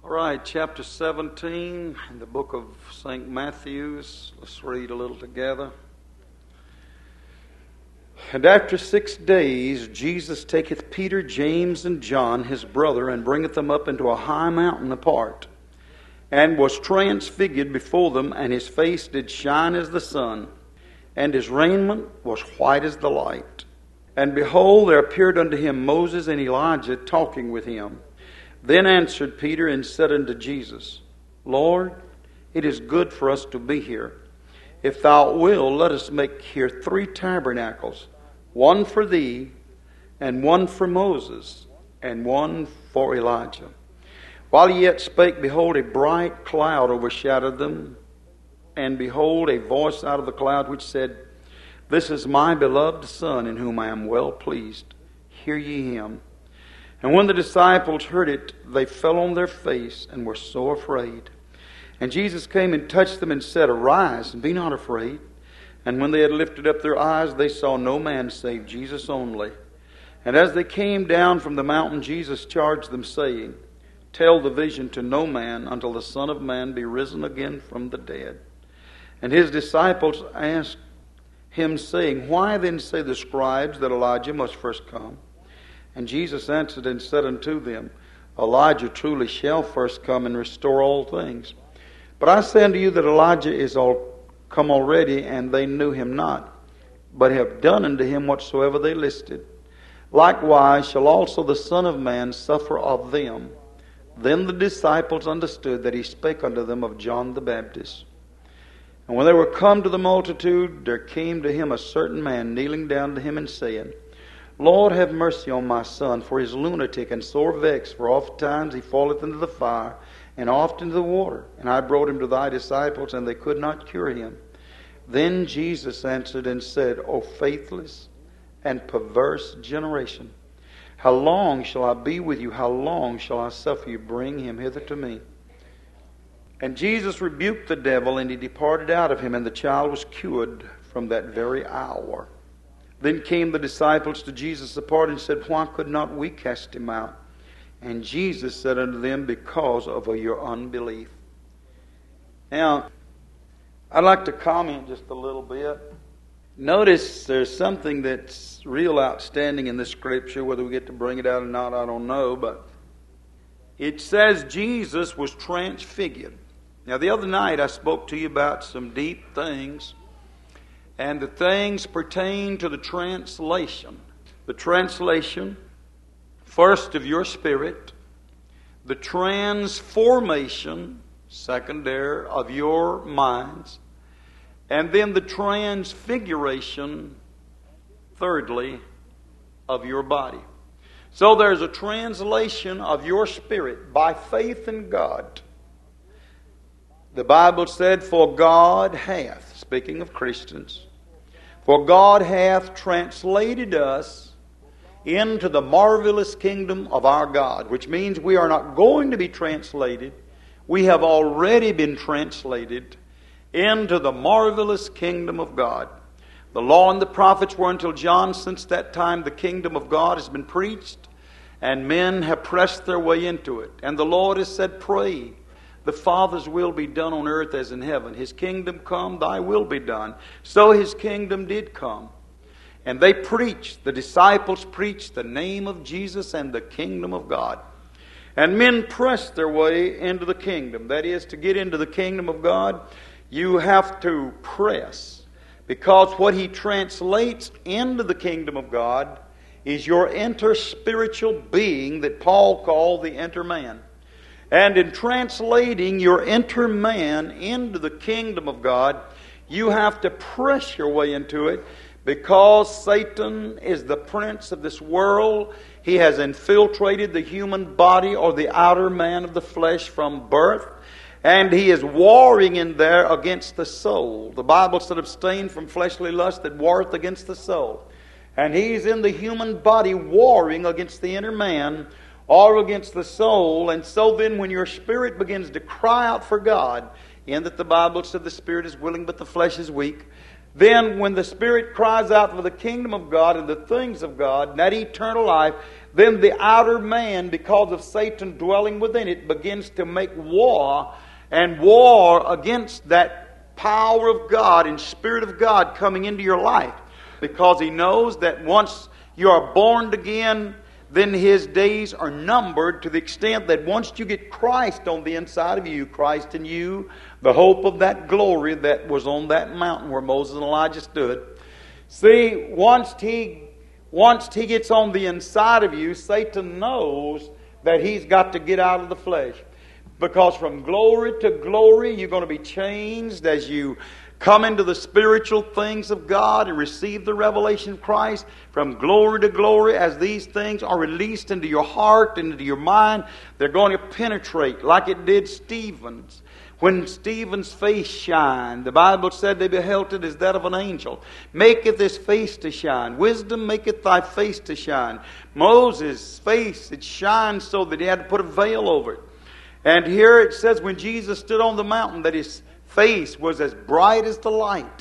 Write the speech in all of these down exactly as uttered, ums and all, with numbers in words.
All right, chapter seventeen in the book of Saint Matthew's. Let's read a little together. And after six days, Jesus taketh Peter, James, and John, his brother, and bringeth them up into a high mountain apart, and was transfigured before them, and his face did shine as the sun, and his raiment was white as the light. And behold, there appeared unto him Moses and Elijah talking with him. Then answered Peter and said unto Jesus, Lord, it is good for us to be here. If thou wilt, let us make here three tabernacles, one for thee, and one for Moses, and one for Elijah. While he yet spake, behold, a bright cloud overshadowed them, and behold, a voice out of the cloud which said, This is my beloved Son, in whom I am well pleased. Hear ye him. And when the disciples heard it, they fell on their face and were so afraid. And Jesus came and touched them and said, Arise, and be not afraid. And when they had lifted up their eyes, they saw no man save Jesus only. And as they came down from the mountain, Jesus charged them, saying, Tell the vision to no man until the Son of Man be risen again from the dead. And his disciples asked him, saying, Why then say the scribes that Elijah must first come? And Jesus answered and said unto them, Elijah truly shall first come and restore all things. But I say unto you that Elijah is all come already, and they knew him not, but have done unto him whatsoever they listed. Likewise shall also the Son of Man suffer of them. Then the disciples understood that he spake unto them of John the Baptist. And when they were come to the multitude, there came to him a certain man, kneeling down to him and saying, Lord, have mercy on my son, for he is lunatic and sore vexed, for oft times he falleth into the fire, and oft into the water. And I brought him to thy disciples, and they could not cure him. Then Jesus answered and said, O faithless and perverse generation, how long shall I be with you? How long shall I suffer you? Bring him hither to me. And Jesus rebuked the devil, and he departed out of him, and the child was cured from that very hour. Then came the disciples to Jesus apart and said, Why could not we cast him out? And Jesus said unto them, Because of your unbelief. Now, I'd like to comment just a little bit. Notice there's something that's real outstanding in this scripture. Whether we get to bring it out or not, I don't know. But it says Jesus was transfigured. Now, the other night I spoke to you about some deep things. And the things pertain to the translation. The translation, first, of your spirit. The transformation, secondary, of your minds. And then the transfiguration, thirdly, of your body. So there's a translation of your spirit by faith in God. The Bible said, For God hath, speaking of Christians, For God hath translated us into the marvelous kingdom of our God, which means we are not going to be translated. We have already been translated into the marvelous kingdom of God. The law and the prophets were until John. Since that time the kingdom of God has been preached, and men have pressed their way into it. And the Lord has said, Pray, the Father's will be done on earth as in heaven. His kingdom come, thy will be done. So His kingdom did come. And they preached, the disciples preached the name of Jesus and the kingdom of God. And men pressed their way into the kingdom. That is, to get into the kingdom of God, you have to press. Because what He translates into the kingdom of God is your inter-spiritual being that Paul called the inner man. And in translating your inner man into the kingdom of God, you have to press your way into it, because Satan is the prince of this world. He has infiltrated the human body, or the outer man of the flesh, from birth. And he is warring in there against the soul. The Bible said, Abstain from fleshly lust that warreth against the soul. And he's in the human body warring against the inner man, or against the soul. And so then when your spirit begins to cry out for God, in that the Bible said the spirit is willing but the flesh is weak, then when the Spirit cries out for the kingdom of God and the things of God, and that eternal life, then the outer man, because of Satan dwelling within it, begins to make war, and war against that power of God and Spirit of God coming into your life. Because he knows that once you are born again, then his days are numbered, to the extent that once you get Christ on the inside of you, Christ in you, the hope of that glory that was on that mountain where Moses and Elijah stood. See, once he, once he gets on the inside of you, Satan knows that he's got to get out of the flesh. Because from glory to glory, you're going to be changed as you come into the spiritual things of God and receive the revelation of Christ. From glory to glory, as these things are released into your heart and into your mind, they're going to penetrate like it did Stephen's. When Stephen's face shined, the Bible said they beheld it as that of an angel. Maketh his face to shine. Wisdom maketh thy face to shine. Moses' face, it shined so that he had to put a veil over it. And here it says when Jesus stood on the mountain that his face was as bright as the light.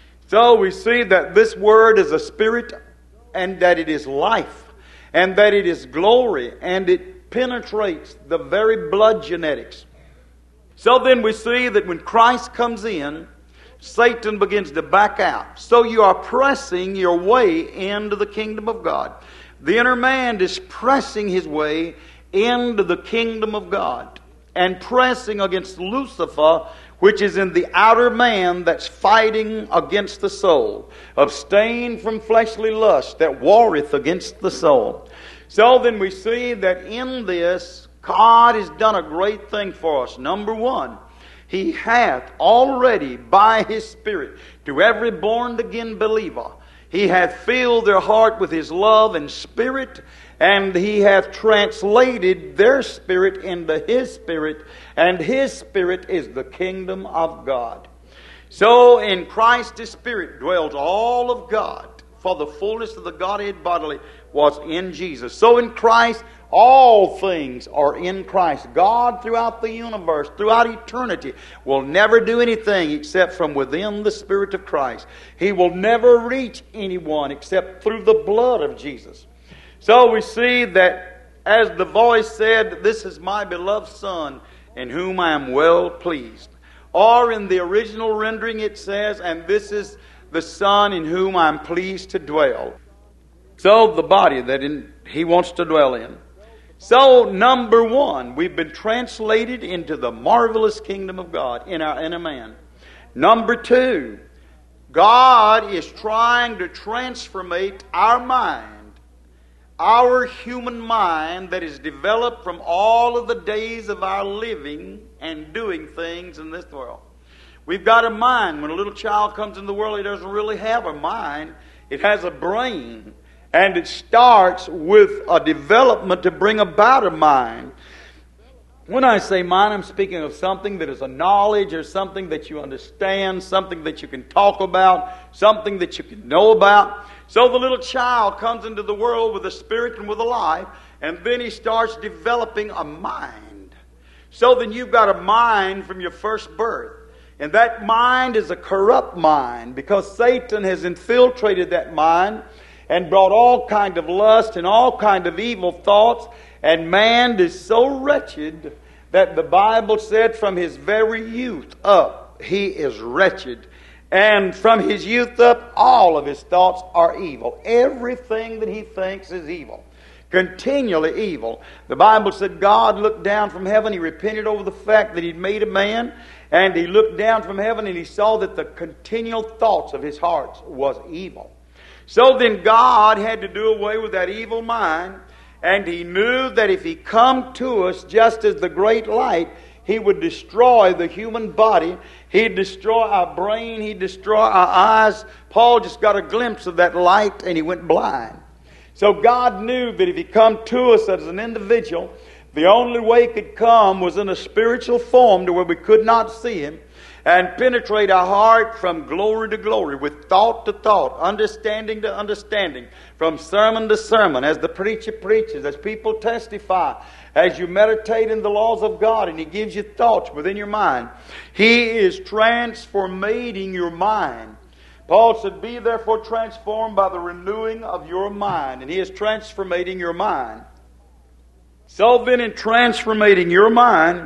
So we see that this word is a spirit, and that it is life, and that it is glory, and it penetrates the very blood genetics. So then we see that when Christ comes in, Satan begins to back out. So you are pressing your way into the kingdom of God. The inner man is pressing his way into the kingdom of God, and pressing against Lucifer, which is in the outer man that's fighting against the soul. Abstain from fleshly lust that warreth against the soul. So then we see that in this, God has done a great thing for us. Number one, He hath already by His Spirit to every born-again believer, He hath filled their heart with His love and Spirit, and He hath translated their spirit into His Spirit, and His Spirit is the kingdom of God. So in Christ His Spirit dwells all of God, for the fullness of the Godhead bodily was in Jesus. So in Christ, all things are in Christ. God throughout the universe, throughout eternity, will never do anything except from within the Spirit of Christ. He will never reach anyone except through the blood of Jesus. So we see that as the voice said, "This is my beloved Son, in whom I am well pleased." Or in the original rendering it says, "And this is the Son in whom I am pleased to dwell." So the body that in, He wants to dwell in. So number one, we've been translated into the marvelous kingdom of God in our inner man. Number two, God is trying to transformate our mind. Our human mind that is developed from all of the days of our living and doing things in this world. We've got a mind. When a little child comes in the world, he doesn't really have a mind. It has a brain. And it starts with a development to bring about a mind. When I say mind, I'm speaking of something that is a knowledge or something that you understand, something that you can talk about, something that you can know about. So the little child comes into the world with a spirit and with a life, and then he starts developing a mind. So then you've got a mind from your first birth. And that mind is a corrupt mind, because Satan has infiltrated that mind and brought all kind of lust and all kind of evil thoughts. And man is so wretched that the Bible said from his very youth up, he is wretched. And from his youth up, all of his thoughts are evil. Everything that he thinks is evil. Continually evil. The Bible said God looked down from heaven. He repented over the fact that He'd made a man. And He looked down from heaven and He saw that the continual thoughts of his heart was evil. So then God had to do away with that evil mind. And He knew that if He come to us just as the great light, He would destroy the human body. He'd destroy our brain. He'd destroy our eyes. Paul just got a glimpse of that light and he went blind. So God knew that if He come to us as an individual, the only way He could come was in a spiritual form to where we could not see Him, and penetrate our heart from glory to glory, with thought to thought, understanding to understanding, from sermon to sermon, as the preacher preaches, as people testify, as you meditate in the laws of God, and He gives you thoughts within your mind. He is transformating your mind. Paul said, be therefore transformed by the renewing of your mind. And he is transformating your mind. So then in transformating your mind,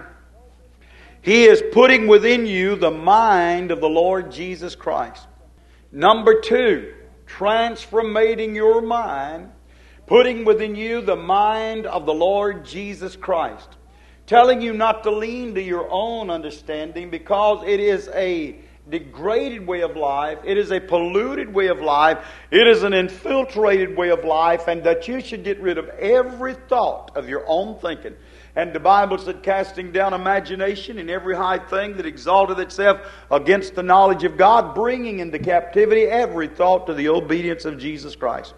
he is putting within you the mind of the Lord Jesus Christ. Number two, transformating your mind, putting within you the mind of the Lord Jesus Christ. Telling you not to lean to your own understanding because it is a degraded way of life. It is a polluted way of life. It is an infiltrated way of life, and that you should get rid of every thought of your own thinking. And the Bible said, casting down imagination and every high thing that exalted itself against the knowledge of God, bringing into captivity every thought to the obedience of Jesus Christ.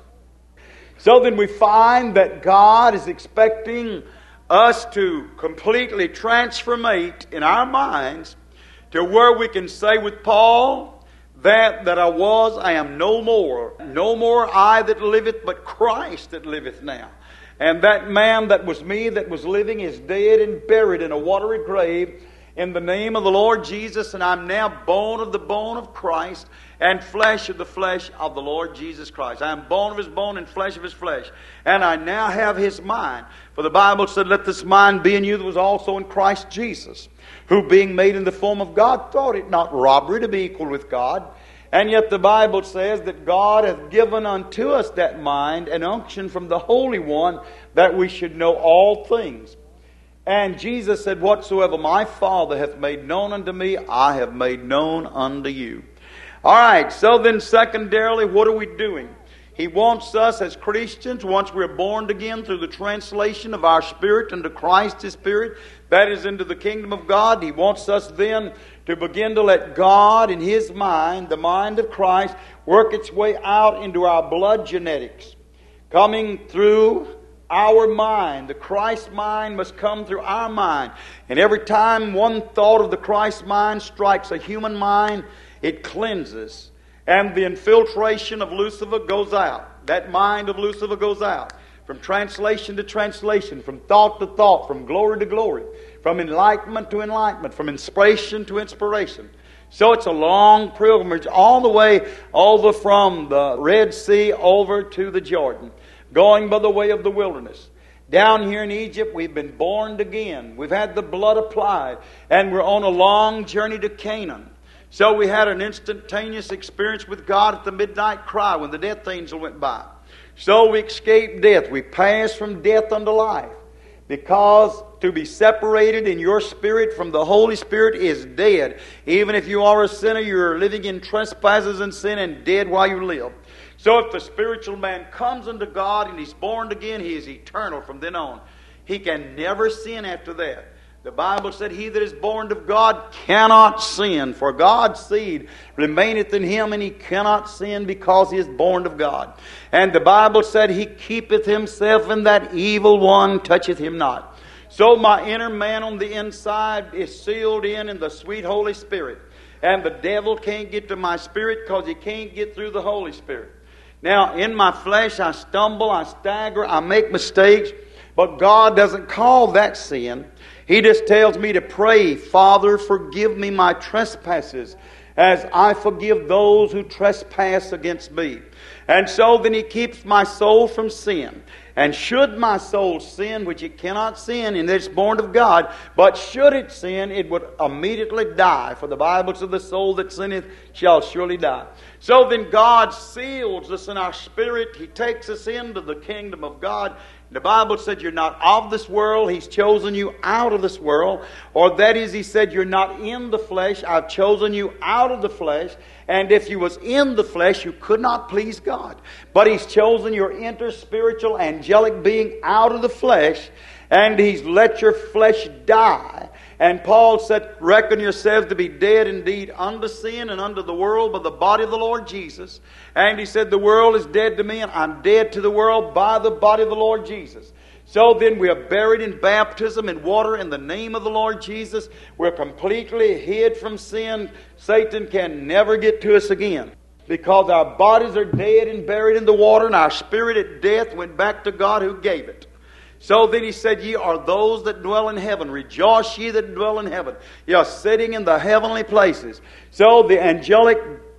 So then we find that God is expecting us to completely transformate in our minds to where we can say with Paul, that that I was, I am no more. No more I that liveth, but Christ that liveth now. And that man that was me that was living is dead and buried in a watery grave in the name of the Lord Jesus. And I'm now bone of the bone of Christ and flesh of the flesh of the Lord Jesus Christ. I am bone of His bone and flesh of His flesh. And I now have His mind. For the Bible said, let this mind be in you that was also in Christ Jesus, who being made in the form of God, thought it not robbery to be equal with God. And yet the Bible says that God hath given unto us that mind, an unction from the Holy One, that we should know all things. And Jesus said, whatsoever my Father hath made known unto me, I have made known unto you. All right, so then secondarily, what are we doing? He wants us as Christians, once we're born again through the translation of our spirit into Christ's Spirit, that is into the kingdom of God. He wants us then to begin to let God in His mind, the mind of Christ, work its way out into our blood genetics. Coming through our mind. The Christ mind must come through our mind. And every time one thought of the Christ mind strikes a human mind, it cleanses. And the infiltration of Lucifer goes out. That mind of Lucifer goes out. From translation to translation, from thought to thought, from glory to glory, from enlightenment to enlightenment, from inspiration to inspiration. So it's a long pilgrimage all the way over from the Red Sea over to the Jordan, going by the way of the wilderness. Down here in Egypt, we've been born again. We've had the blood applied, and we're on a long journey to Canaan. So we had an instantaneous experience with God at the midnight cry when the death angel went by. So we escaped death. We passed from death unto life. Because to be separated in your spirit from the Holy Spirit is dead. Even if you are a sinner, you're living in trespasses and sin and dead while you live. So if the spiritual man comes unto God and he's born again, he is eternal from then on. He can never sin after that. The Bible said, he that is born of God cannot sin, for God's seed remaineth in him, and he cannot sin because he is born of God. And the Bible said, he keepeth himself, and that evil one toucheth him not. So my inner man on the inside is sealed in in the sweet Holy Spirit. And the devil can't get to my spirit because he can't get through the Holy Spirit. Now, in my flesh, I stumble, I stagger, I make mistakes, but God doesn't call that sin. He just tells me to pray, Father, forgive me my trespasses as I forgive those who trespass against me. And so then He keeps my soul from sin. And should my soul sin, which it cannot sin, and it's born of God, but should it sin, it would immediately die. For the Bible says, the soul that sinneth shall surely die. So then God seals us in our spirit. He takes us into the kingdom of God. The Bible said you're not of this world. He's chosen you out of this world. Or that is, He said you're not in the flesh. I've chosen you out of the flesh. And if you was in the flesh, you could not please God. But He's chosen your interspiritual angelic being out of the flesh. And He's let your flesh die. And Paul said, reckon yourselves to be dead indeed unto sin and unto the world by the body of the Lord Jesus. And he said, the world is dead to me, and I'm dead to the world by the body of the Lord Jesus. So then we are buried in baptism in water in the name of the Lord Jesus. We're completely hid from sin. Satan can never get to us again. Because our bodies are dead and buried in the water, and our spirit at death went back to God who gave it. So then he said, ye are those that dwell in heaven. Rejoice ye that dwell in heaven. Ye are sitting in the heavenly places. So the angelic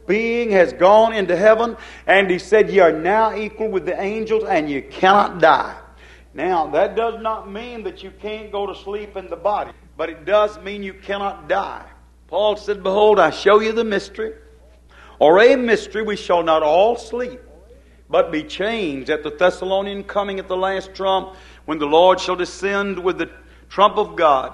being has gone into heaven, and he said, "Ye are now equal with the angels, and you cannot die." Now, that does not mean that you can't go to sleep in the body, but it does mean you cannot die. Paul said, "Behold, I show you the mystery, or a mystery, we shall not all sleep, but be changed at the Thessalonian coming at the last trump, when the Lord shall descend with the trump of God."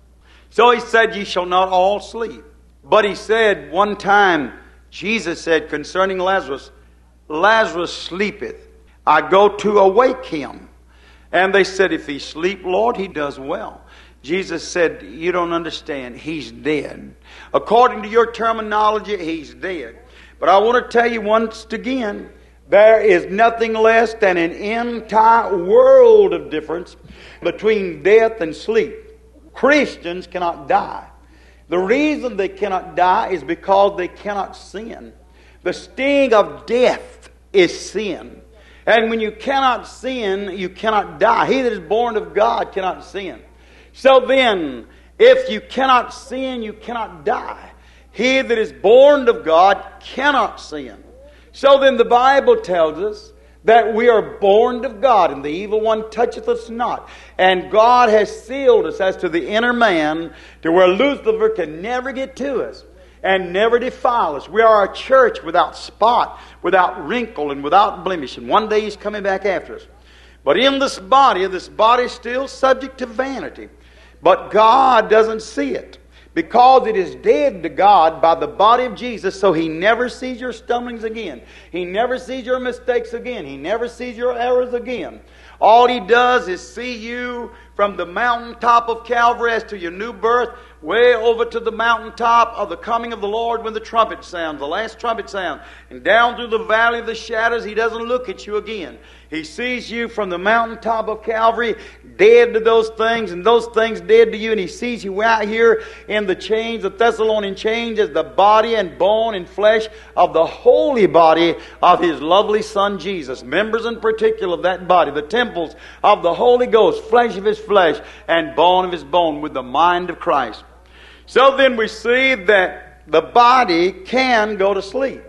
So he said, "Ye shall not all sleep." But he said one time, Jesus said concerning Lazarus, "Lazarus sleepeth. I go to awake him." And they said, "If he sleep, Lord, he does well." Jesus said, "You don't understand. He's dead. According to your terminology, he's dead. But I want to tell you once again, there is nothing less than an entire world of difference between death and sleep. Christians cannot die. The reason they cannot die is because they cannot sin. The sting of death is sin. And when you cannot sin, you cannot die. He that is born of God cannot sin. So then, if you cannot sin, you cannot die. He that is born of God cannot sin. So then the Bible tells us that we are born of God, and the evil one toucheth us not. And God has sealed us as to the inner man, to where Lucifer can never get to us and never defile us. We are a church without spot, without wrinkle, and without blemish. And one day He's coming back after us. But in this body, this body is still subject to vanity. But God doesn't see it, because it is dead to God by the body of Jesus, so He never sees your stumblings again. He never sees your mistakes again. He never sees your errors again. All He does is see you from the mountaintop of Calvary as to your new birth, way over to the mountaintop of the coming of the Lord when the trumpet sounds, the last trumpet sound. And down through the valley of the shadows, He doesn't look at you again. He sees you from the mountaintop of Calvary, dead to those things, and those things dead to you. And He sees you out here in the chains, the Thessalonian chains, as the body and bone and flesh of the holy body of His lovely Son Jesus. Members in particular of that body, the temples of the Holy Ghost, flesh of His flesh, and bone of His bone, with the mind of Christ. So then we see that the body can go to sleep.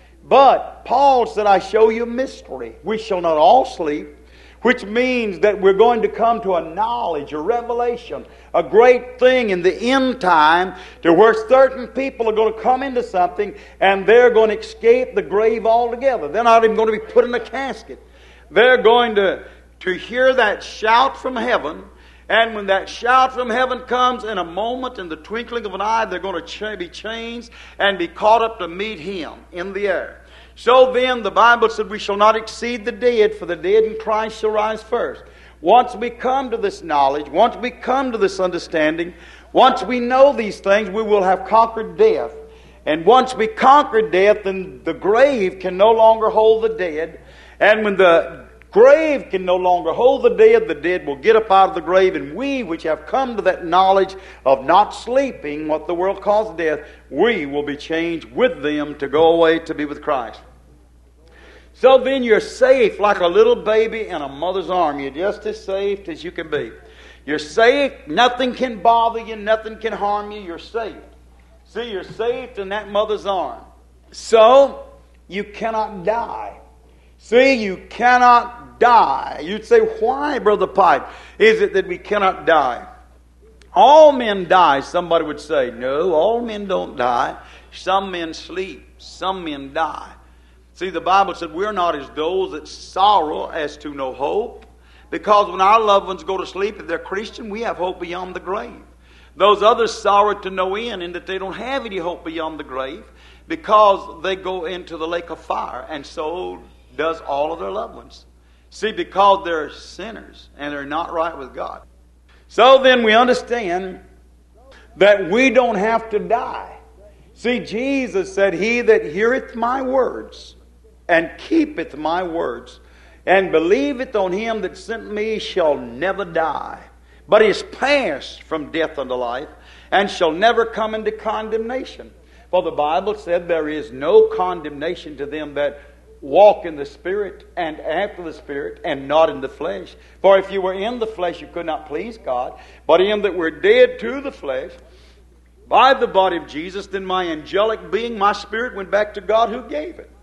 But Paul said, "I show you a mystery. We shall not all sleep," which means that we're going to come to a knowledge, a revelation, a great thing in the end time, to where certain people are going to come into something and they're going to escape the grave altogether. They're not even going to be put in a casket. They're going to, to hear that shout from heaven. And when that shout from heaven comes, in a moment, in the twinkling of an eye, they're going to ch- be changed and be caught up to meet Him in the air. So then, the Bible said, "We shall not exceed the dead, for the dead in Christ shall rise first." Once we come to this knowledge, once we come to this understanding, once we know these things, we will have conquered death. And once we conquer death, then the grave can no longer hold the dead. And when the grave can no longer hold the dead, the dead will get up out of the grave, and we, which have come to that knowledge of not sleeping, what the world calls death, we will be changed with them to go away to be with Christ. So then you're safe like a little baby in a mother's arm. You're just as safe as you can be. You're safe. Nothing can bother you. Nothing can harm you. You're safe. See, you're safe in that mother's arm. So you cannot die. See, you cannot die. You'd say, "Why, Brother Pipe, is it that we cannot die?" All men die, somebody would say. No, all men don't die. Some men sleep. Some men die. See, the Bible said we're not as those that sorrow as to no hope. Because when our loved ones go to sleep, if they're Christian, we have hope beyond the grave. Those others sorrow to no end, in that they don't have any hope beyond the grave, because they go into the lake of fire, and so does all of their loved ones. See, because they're sinners and they're not right with God. So then we understand that we don't have to die. See, Jesus said, "He that heareth my words and keepeth my words and believeth on Him that sent me shall never die, but is passed from death unto life, and shall never come into condemnation." For the Bible said there is no condemnation to them that walk in the Spirit and after the Spirit, and not in the flesh. For if you were in the flesh, you could not please God. But in that we're dead to the flesh, by the body of Jesus, then my angelic being, my spirit, went back to God who gave it.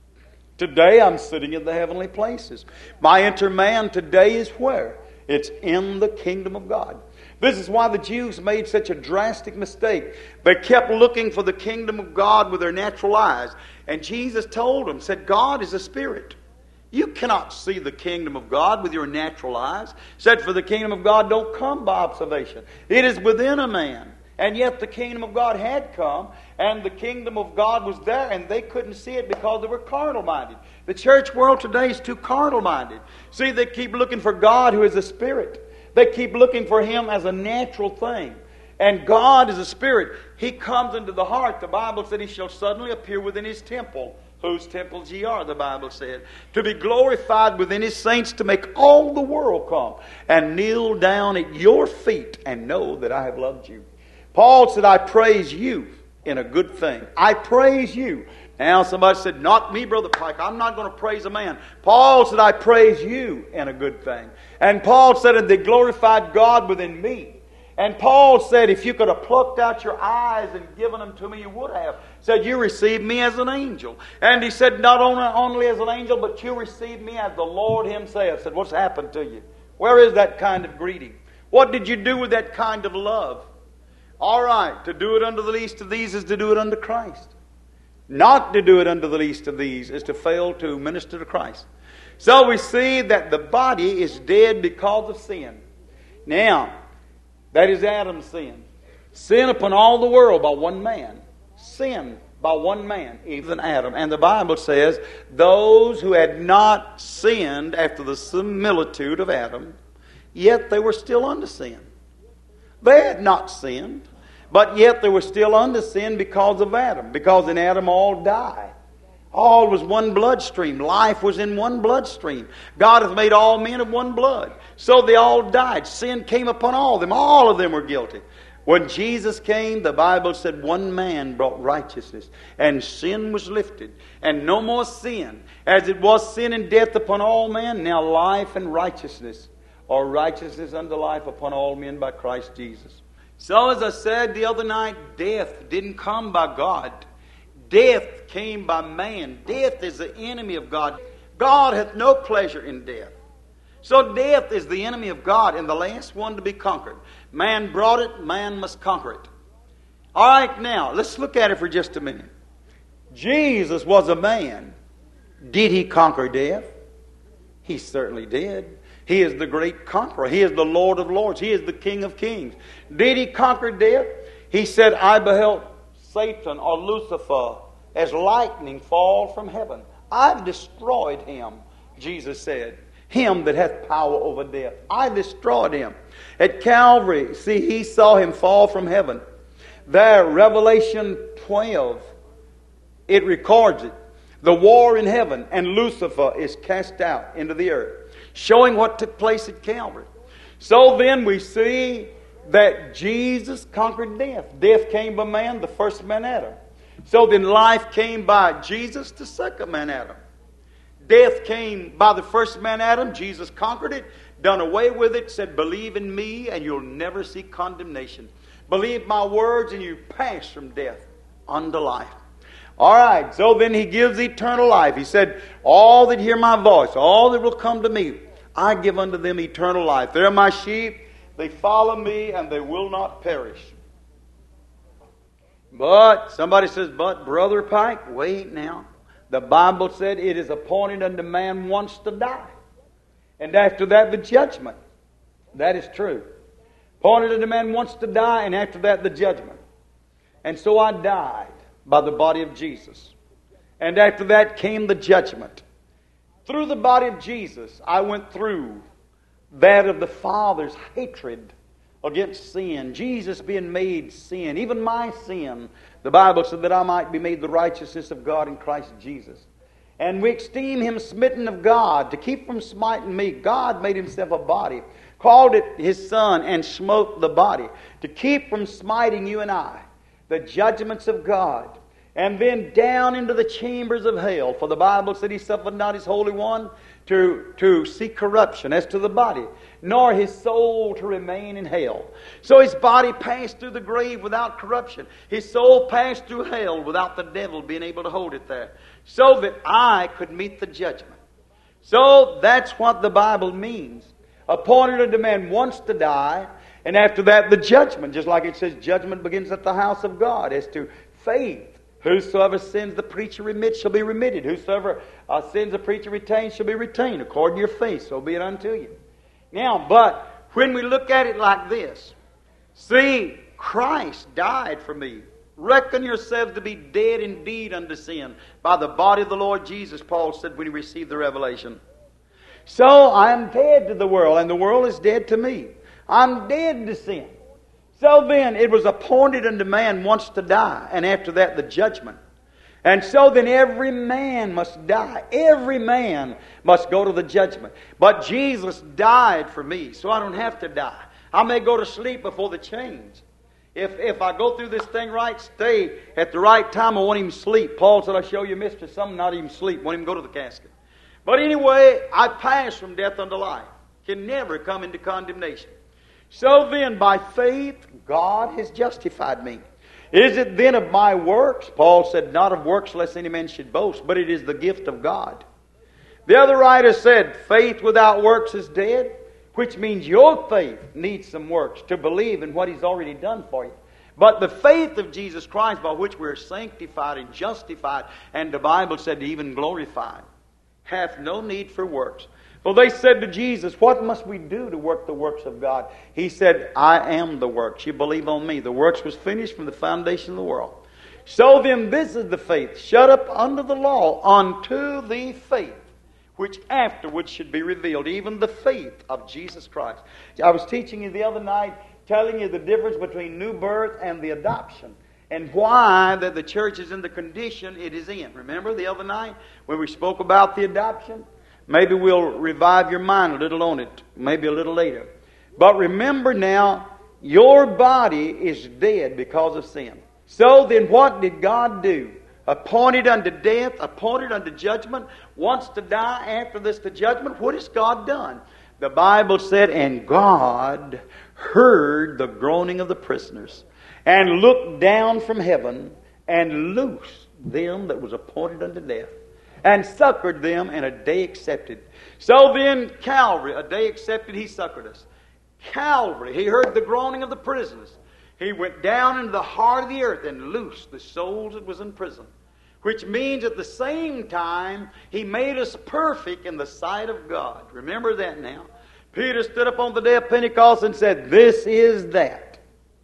Today I'm sitting in the heavenly places. My inner man today is where? It's in the kingdom of God. This is why the Jews made such a drastic mistake. They kept looking for the kingdom of God with their natural eyes. And Jesus told them, said, God is a spirit. You cannot see the kingdom of God with your natural eyes. Said, for the kingdom of God don't come by observation. It is within a man. And yet the kingdom of God had come, and the kingdom of God was there, and they couldn't see it because they were carnal-minded. The church world today is too carnal-minded. See, they keep looking for God who is a spirit. They keep looking for Him as a natural thing. And God is a spirit. He comes into the heart. The Bible said He shall suddenly appear within His temple, whose temples ye are, the Bible said, to be glorified within His saints, to make all the world come and kneel down at your feet and know that I have loved you. Paul said, I praise you in a good thing. I praise you. Now somebody said, not me, Brother Pike. I'm not going to praise a man. Paul said, I praise you in a good thing. And Paul said, and they glorified God within me. And Paul said, if you could have plucked out your eyes and given them to me, you would have. Said, you received me as an angel. And he said, not only, only as an angel, but you received me as the Lord Himself. Said, what's happened to you? Where is that kind of greeting? What did you do with that kind of love? All right, to do it unto the least of these is to do it unto Christ. Not to do it unto the least of these is to fail to minister to Christ. So we see that the body is dead because of sin. Now, that is Adam's sin. Sin upon all the world by one man. Sin by one man, even Adam. And the Bible says, those who had not sinned after the similitude of Adam, yet they were still under sin. They had not sinned, but yet they were still under sin because of Adam. Because in Adam all died. All was one bloodstream. Life was in one bloodstream. God hath made all men of one blood. So they all died. Sin came upon all of them. All of them were guilty. When Jesus came, the Bible said one man brought righteousness, and sin was lifted, and no more sin. As it was sin and death upon all men, now life and righteousness, or righteousness unto life upon all men by Christ Jesus. So as I said the other night, death didn't come by God. Death came by man. Death is the enemy of God. God hath no pleasure in death. So death is the enemy of God and the last one to be conquered. Man brought it, man must conquer it. All right, now, let's look at it for just a minute. Jesus was a man. Did He conquer death? He certainly did. He is the great conqueror. He is the Lord of lords. He is the King of kings. Did He conquer death? He said, I beheld Satan or Lucifer as lightning fall from heaven. I've destroyed him, Jesus said. Him that hath power over death. I destroyed him. At Calvary, see, He saw Him fall from heaven. There, Revelation twelve, it records it. The war in heaven, and Lucifer is cast out into the earth, showing what took place at Calvary. So then we see that Jesus conquered death. Death came by man, the first man Adam. So then life came by Jesus, the second man Adam. Death came by the first man Adam. Jesus conquered it, done away with it, said, believe in me and you'll never see condemnation. Believe my words and you pass from death unto life. All right, so then He gives eternal life. He said, all that hear my voice, all that will come to me, I give unto them eternal life. They're my sheep. They follow me and they will not perish. But, somebody says, but Brother Pike, wait now. The Bible said it is appointed unto man once to die. And after that the judgment. That is true. Appointed unto man once to die, and after that the judgment. And so I died by the body of Jesus. And after that came the judgment. Through the body of Jesus, I went through that of the Father's hatred against sin. Jesus being made sin, even my sin. The Bible said that I might be made the righteousness of God in Christ Jesus. And we esteem Him smitten of God to keep from smiting me. God made Himself a body, called it His Son, and smote the body to keep from smiting you and I. The judgments of God. And then down into the chambers of hell. For the Bible said He suffered not His Holy One to, to see corruption as to the body, nor his soul to remain in hell. So his body passed through the grave without corruption. His soul passed through hell without the devil being able to hold it there, so that I could meet the judgment. So that's what the Bible means. Appointed unto man once to die, and after that the judgment. Just like it says, judgment begins at the house of God as to faith. Whosoever sins the preacher remits shall be remitted. Whosoever uh, sins the preacher retains shall be retained. According to your faith, so be it unto you. Now, but when we look at it like this, see, Christ died for me. Reckon yourselves to be dead indeed unto sin by the body of the Lord Jesus, Paul said when he received the revelation. So I am dead to the world, and the world is dead to me. I'm dead to sin. So then it was appointed unto man once to die, and after that the judgment. And so then every man must die. Every man must go to the judgment. But Jesus died for me, so I don't have to die. I may go to sleep before the change. If if I go through this thing right, stay at the right time, I won't even sleep. Paul said, I'll show you mystery, some not even sleep, won't even go to the casket. But anyway, I pass from death unto life. Can never come into condemnation. So then, by faith, God has justified me. Is it then of my works? Paul said, not of works lest any man should boast, but it is the gift of God. The other writer said, faith without works is dead, which means your faith needs some works to believe in what He's already done for you. But the faith of Jesus Christ, by which we are sanctified and justified, and the Bible said even glorified, hath no need for works. For they said to Jesus, what must we do to work the works of God? He said, I am the works. You believe on me. The works was finished from the foundation of the world. So then this is the faith, shut up under the law, unto the faith, which afterwards should be revealed, even the faith of Jesus Christ. I was teaching you the other night, telling you the difference between new birth and the adoption, and why that the church is in the condition it is in. Remember the other night when we spoke about the adoption? Maybe we'll revive your mind a little on it, maybe a little later. But remember now, your body is dead because of sin. So then what did God do? Appointed unto death, appointed unto judgment, wants to die, after this the judgment. What has God done? The Bible said, and God heard the groaning of the prisoners, and looked down from heaven, and loosed them that was appointed unto death, and succored them in a day accepted. So then, Calvary, a day accepted, He succored us. Calvary, He heard the groaning of the prisoners. He went down into the heart of the earth and loosed the souls that was in prison. Which means at the same time, He made us perfect in the sight of God. Remember that now. Peter stood up on the day of Pentecost and said, this is that.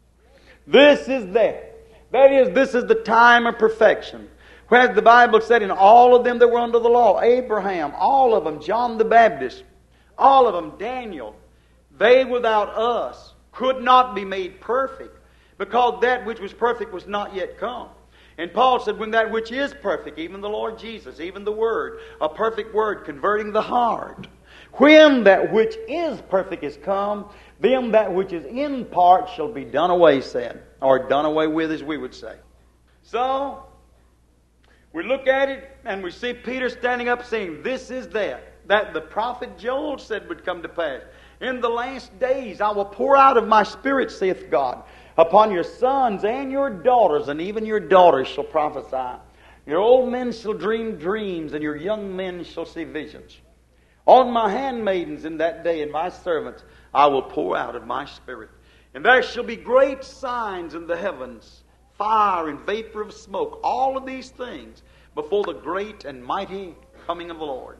This is that. That is, this is the time of perfection. Whereas the Bible said in all of them that were under the law, Abraham, all of them, John the Baptist, all of them, Daniel, they without us could not be made perfect, because that which was perfect was not yet come. And Paul said, when that which is perfect, even the Lord Jesus, even the Word, a perfect Word, converting the heart, when that which is perfect is come, then that which is in part shall be done away, said, or done away with, as we would say. So, we look at it and we see Peter standing up saying, this is that, that the prophet Joel said would come to pass. In the last days I will pour out of my Spirit, saith God, upon your sons and your daughters, and even your daughters shall prophesy. Your old men shall dream dreams, and your young men shall see visions. On my handmaidens in that day, and my servants, I will pour out of my Spirit. And there shall be great signs in the heavens, fire and vapor of smoke, all of these things before the great and mighty coming of the Lord.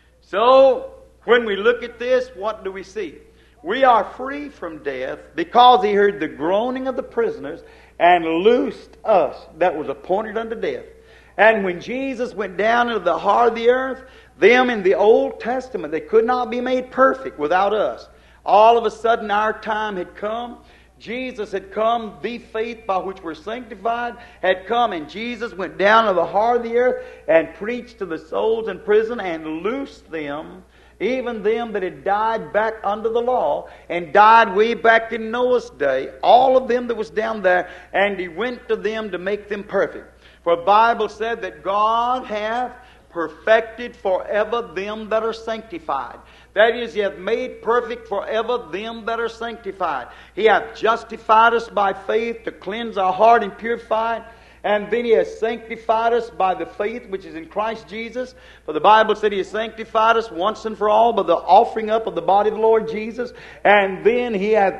So, when we look at this, what do we see? We are free from death because He heard the groaning of the prisoners and loosed us that was appointed unto death. And when Jesus went down into the heart of the earth, them in the Old Testament, they could not be made perfect without us. All of a sudden our time had come. Jesus had come, the faith by which we're sanctified had come, and Jesus went down to the heart of the earth and preached to the souls in prison and loosed them, even them that had died back under the law and died way back in Noah's day, all of them that was down there, and He went to them to make them perfect. For the Bible said that God hath perfected forever them that are sanctified. That is, He hath made perfect forever them that are sanctified. He hath justified us by faith to cleanse our heart and purify it. And then He has sanctified us by the faith which is in Christ Jesus. For the Bible said He has sanctified us once and for all by the offering up of the body of the Lord Jesus. And then He hath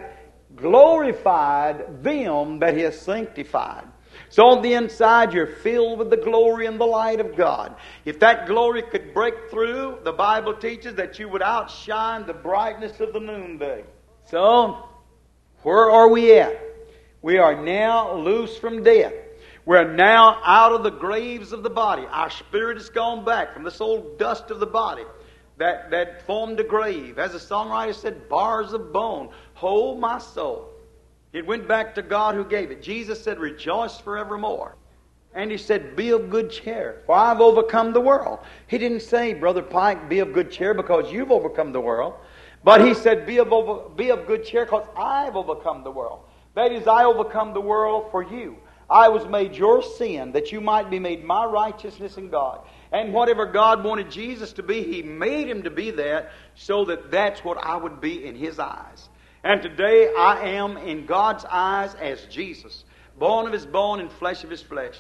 glorified them that He has sanctified. So on the inside you're filled with the glory and the light of God. If that glory could break through, the Bible teaches that you would outshine the brightness of the noonday. So, where are we at? We are now loose from death. We're now out of the graves of the body. Our spirit has gone back from this old dust of the body that, that formed a grave. As the songwriter said, bars of bone, hold my soul. It went back to God who gave it. Jesus said, rejoice forevermore. And He said, be of good cheer, for I've overcome the world. He didn't say, Brother Pike, be of good cheer because you've overcome the world. But He said, be of, over, be of good cheer because I've overcome the world. That is, I overcome the world for you. I was made your sin that you might be made my righteousness in God. And whatever God wanted Jesus to be, He made Him to be that so that that's what I would be in His eyes. And today I am in God's eyes as Jesus, bone of His bone and flesh of His flesh.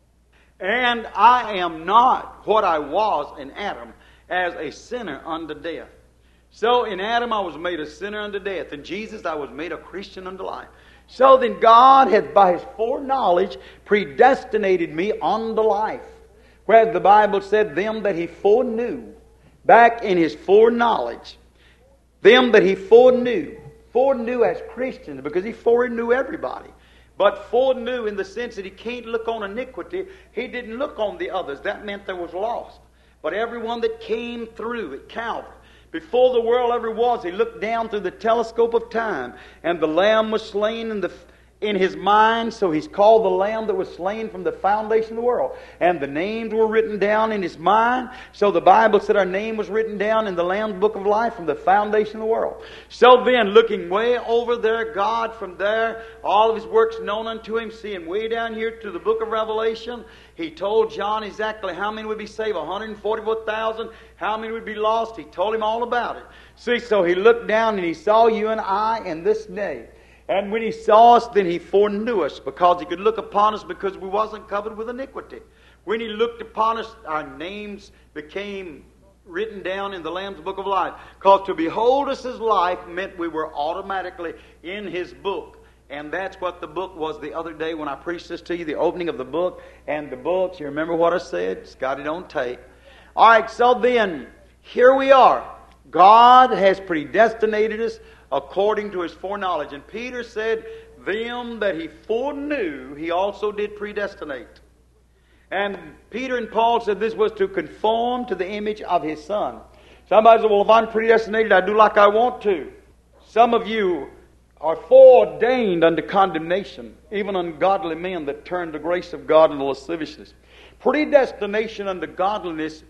And I am not what I was in Adam, as a sinner unto death. So in Adam I was made a sinner unto death. In Jesus I was made a Christian unto life. So then God hath by His foreknowledge predestinated me unto life. Whereas the Bible said, them that He foreknew, back in His foreknowledge, them that He foreknew, foreknew as Christians, because He foreknew everybody. But foreknew in the sense that He can't look on iniquity. He didn't look on the others. That meant there was lost. But everyone that came through at Calvary, before the world ever was, He looked down through the telescope of time, and the Lamb was slain in the in His mind, so He's called the Lamb that was slain from the foundation of the world. And the names were written down in His mind, so the Bible said our name was written down in the Lamb's book of life from the foundation of the world. So then, looking way over there, God from there, all of His works known unto Him, seeing way down here to the book of Revelation, He told John exactly how many would be saved, one hundred forty-four thousand, how many would be lost. He told him all about it. See, so He looked down and He saw you and I in this day. And when He saw us, then He foreknew us, because He could look upon us because we wasn't covered with iniquity. When He looked upon us, our names became written down in the Lamb's book of life. Because to behold us as life meant we were automatically in His book. And that's what the book was the other day when I preached this to you, the opening of the book. And the books, you remember what I said? It's got it on tape. All right, so then, here we are. God has predestinated us according to His foreknowledge. And Peter said, them that He foreknew, He also did predestinate. And Peter and Paul said this was to conform to the image of His Son. Somebody said, well, if I'm predestinated, I do like I want to. Some of you are foreordained unto condemnation, even ungodly men that turn the grace of God into lasciviousness. Predestination unto godliness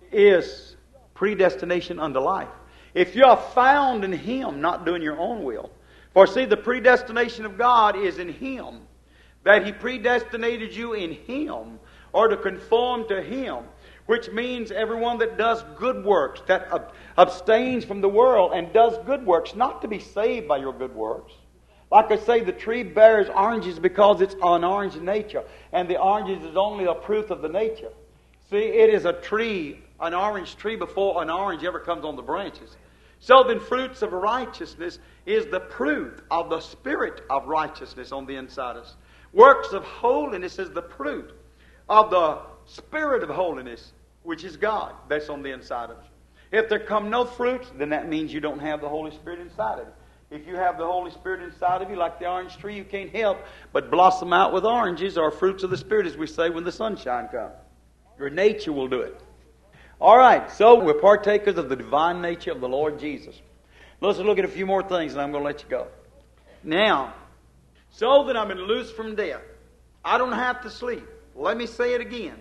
is predestination unto life. If you are found in Him, not doing your own will. For see, the predestination of God is in Him. That He predestinated you in Him, or to conform to Him. Which means everyone that does good works, that ab- abstains from the world and does good works, not to be saved by your good works. Like I say, the tree bears oranges because it's an orange nature. And the oranges is only a proof of the nature. See, it is a tree, an orange tree, before an orange ever comes on the branches. So then fruits of righteousness is the fruit of the Spirit of righteousness on the inside of us. Works of holiness is the fruit of the Spirit of holiness, which is God, that's on the inside of us. If there come no fruits, then that means you don't have the Holy Spirit inside of you. If you have the Holy Spirit inside of you, like the orange tree, you can't help but blossom out with oranges, or fruits of the Spirit, as we say, when the sunshine comes. Your nature will do it. All right, so we're partakers of the divine nature of the Lord Jesus. Let's look at a few more things, and I'm going to let you go. Now, so that I'm loose from death, I don't have to sleep. Let me say it again.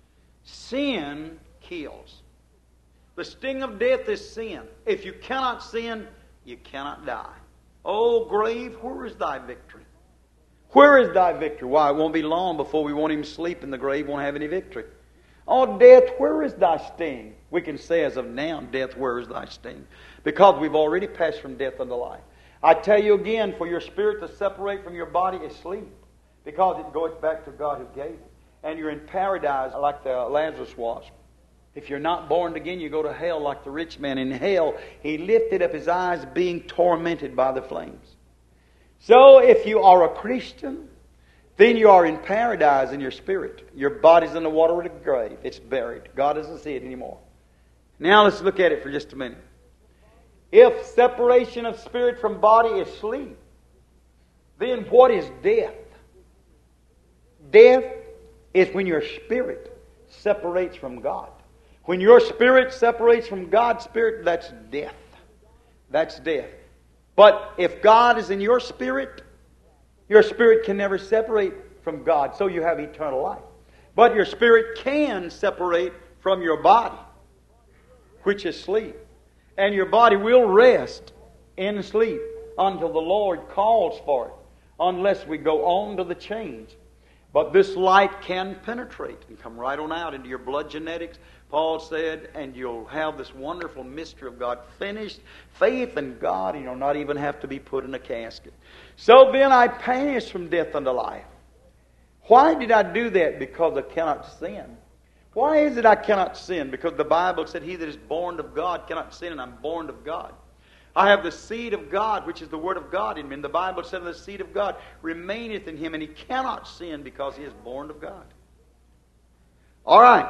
Sin kills. The sting of death is sin. If you cannot sin, you cannot die. Oh, grave, where is thy victory? Where is thy victory? Why, it won't be long before we won't even sleep in the grave, won't have any victory. Oh, death, where is thy sting? We can say as of now, death, where is thy sting? Because we've already passed from death unto life. I tell you again, for your spirit to separate from your body is sleep, because it goes back to God who gave it. And you're in paradise like the Lazarus was. If you're not born again, you go to hell like the rich man. In hell, he lifted up his eyes being tormented by the flames. So if you are a Christian, then you are in paradise in your spirit. Your body's in the water of the grave. It's buried. God doesn't see it anymore. Now let's look at it for just a minute. If separation of spirit from body is sleep, then what is death? Death is when your spirit separates from God. When your spirit separates from God's spirit, that's death. That's death. But if God is in your spirit, your spirit can never separate from God, so you have eternal life. But your spirit can separate from your body, which is sleep. And your body will rest in sleep until the Lord calls for it, unless we go on to the change. But this light can penetrate and come right on out into your blood genetics. Paul said, and you'll have this wonderful mystery of God finished. Faith in God, and you'll not even have to be put in a casket. So then I passed from death unto life. Why did I do that? Because I cannot sin. Why is it I cannot sin? Because the Bible said, he that is born of God cannot sin, and I'm born of God. I have the seed of God, which is the Word of God in me. And the Bible said the seed of God remaineth in him, and he cannot sin because he is born of God. All right.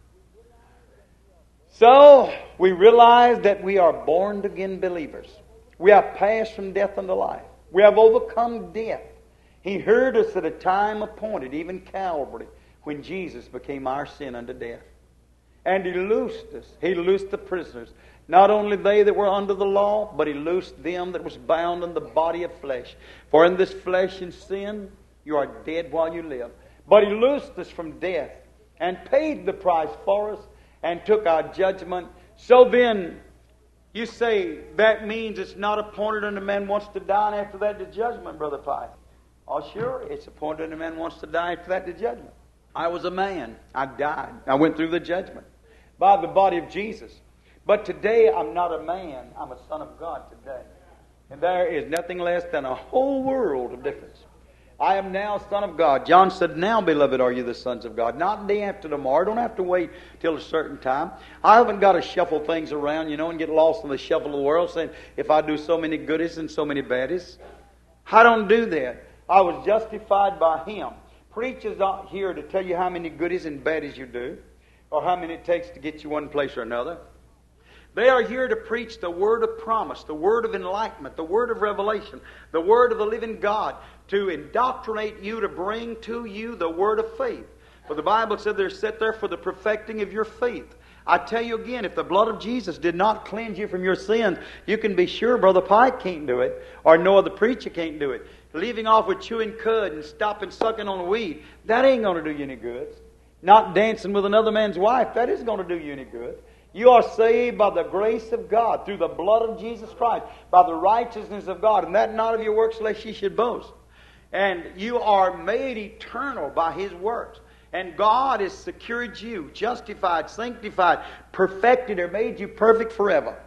So, we realize that we are born-again believers. We have passed from death unto life. We have overcome death. He heard us at a time appointed, even Calvary, when Jesus became our sin unto death. And He loosed us. He loosed the prisoners. Not only they that were under the law, but He loosed them that was bound in the body of flesh. For in this flesh and sin, you are dead while you live. But He loosed us from death and paid the price for us and took our judgment. So then, you say, that means it's not appointed unto man wants to die, and after that the judgment, Brother Pike. Oh, sure, it's appointed unto man wants to die, after that the judgment. I was a man. I died. I went through the judgment by the body of Jesus. But today I'm not a man. I'm a son of God today. And there is nothing less than a whole world of difference. I am now son of God. John said, now, beloved, are you the sons of God. Not day after tomorrow. I don't have to wait till a certain time. I haven't got to shuffle things around, you know, and get lost in the shuffle of the world, saying, if I do so many goodies and so many baddies. I don't do that. I was justified by Him. Preachers aren't here to tell you how many goodies and baddies you do, or how many it takes to get you one place or another. They are here to preach the word of promise, the word of enlightenment, the word of revelation, the word of the living God, to indoctrinate you, to bring to you the word of faith. For the Bible said they're set there for the perfecting of your faith. I tell you again, if the blood of Jesus did not cleanse you from your sins, you can be sure Brother Pike can't do it, or no other preacher can't do it. Leaving off with chewing cud and stopping sucking on weed, that ain't going to do you any good. Not dancing with another man's wife, that isn't going to do you any good. You are saved by the grace of God, through the blood of Jesus Christ, by the righteousness of God, and that not of your works, lest ye should boast. And you are made eternal by His works. And God has secured you, justified, sanctified, perfected, or made you perfect forever.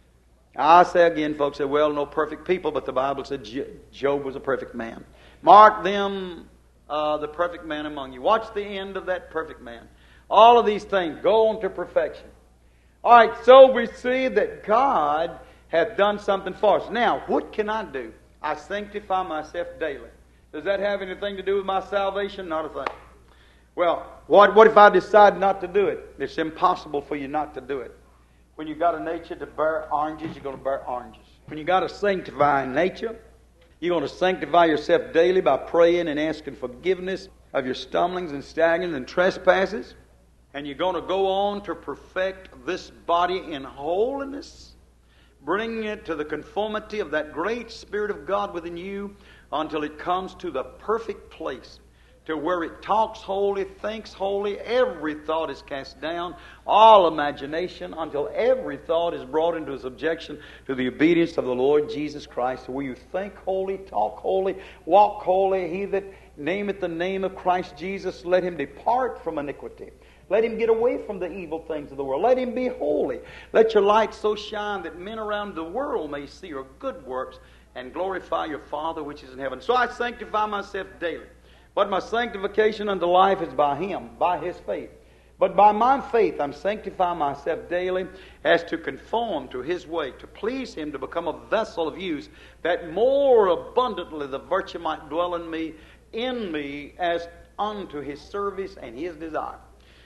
I say again, folks say, well, no perfect people, but the Bible said Job was a perfect man. Mark them uh, the perfect man among you. Watch the end of that perfect man. All of these things go on to perfection. All right, so we see that God hath done something for us. Now, what can I do? I sanctify myself daily. Does that have anything to do with my salvation? Not a thing. Well, what, what if I decide not to do it? It's impossible for you not to do it. When you got a nature to bear oranges, you're going to bear oranges. When you got a sanctifying nature, you're going to sanctify yourself daily by praying and asking forgiveness of your stumblings and staggerings and trespasses. And you're going to go on to perfect this body in holiness, bringing it to the conformity of that great Spirit of God within you until it comes to the perfect place, to where it talks holy, thinks holy, every thought is cast down, all imagination, until every thought is brought into subjection to the obedience of the Lord Jesus Christ. So where you think holy, talk holy, walk holy, he that nameth the name of Christ Jesus, let him depart from iniquity. Let him get away from the evil things of the world. Let him be holy. Let your light so shine that men around the world may see your good works and glorify your Father which is in heaven. So I sanctify myself daily. But my sanctification unto life is by him, by his faith. But by my faith I'm sanctifying myself daily as to conform to his way, to please him, to become a vessel of use, that more abundantly the virtue might dwell in me, in me as unto his service and his desire.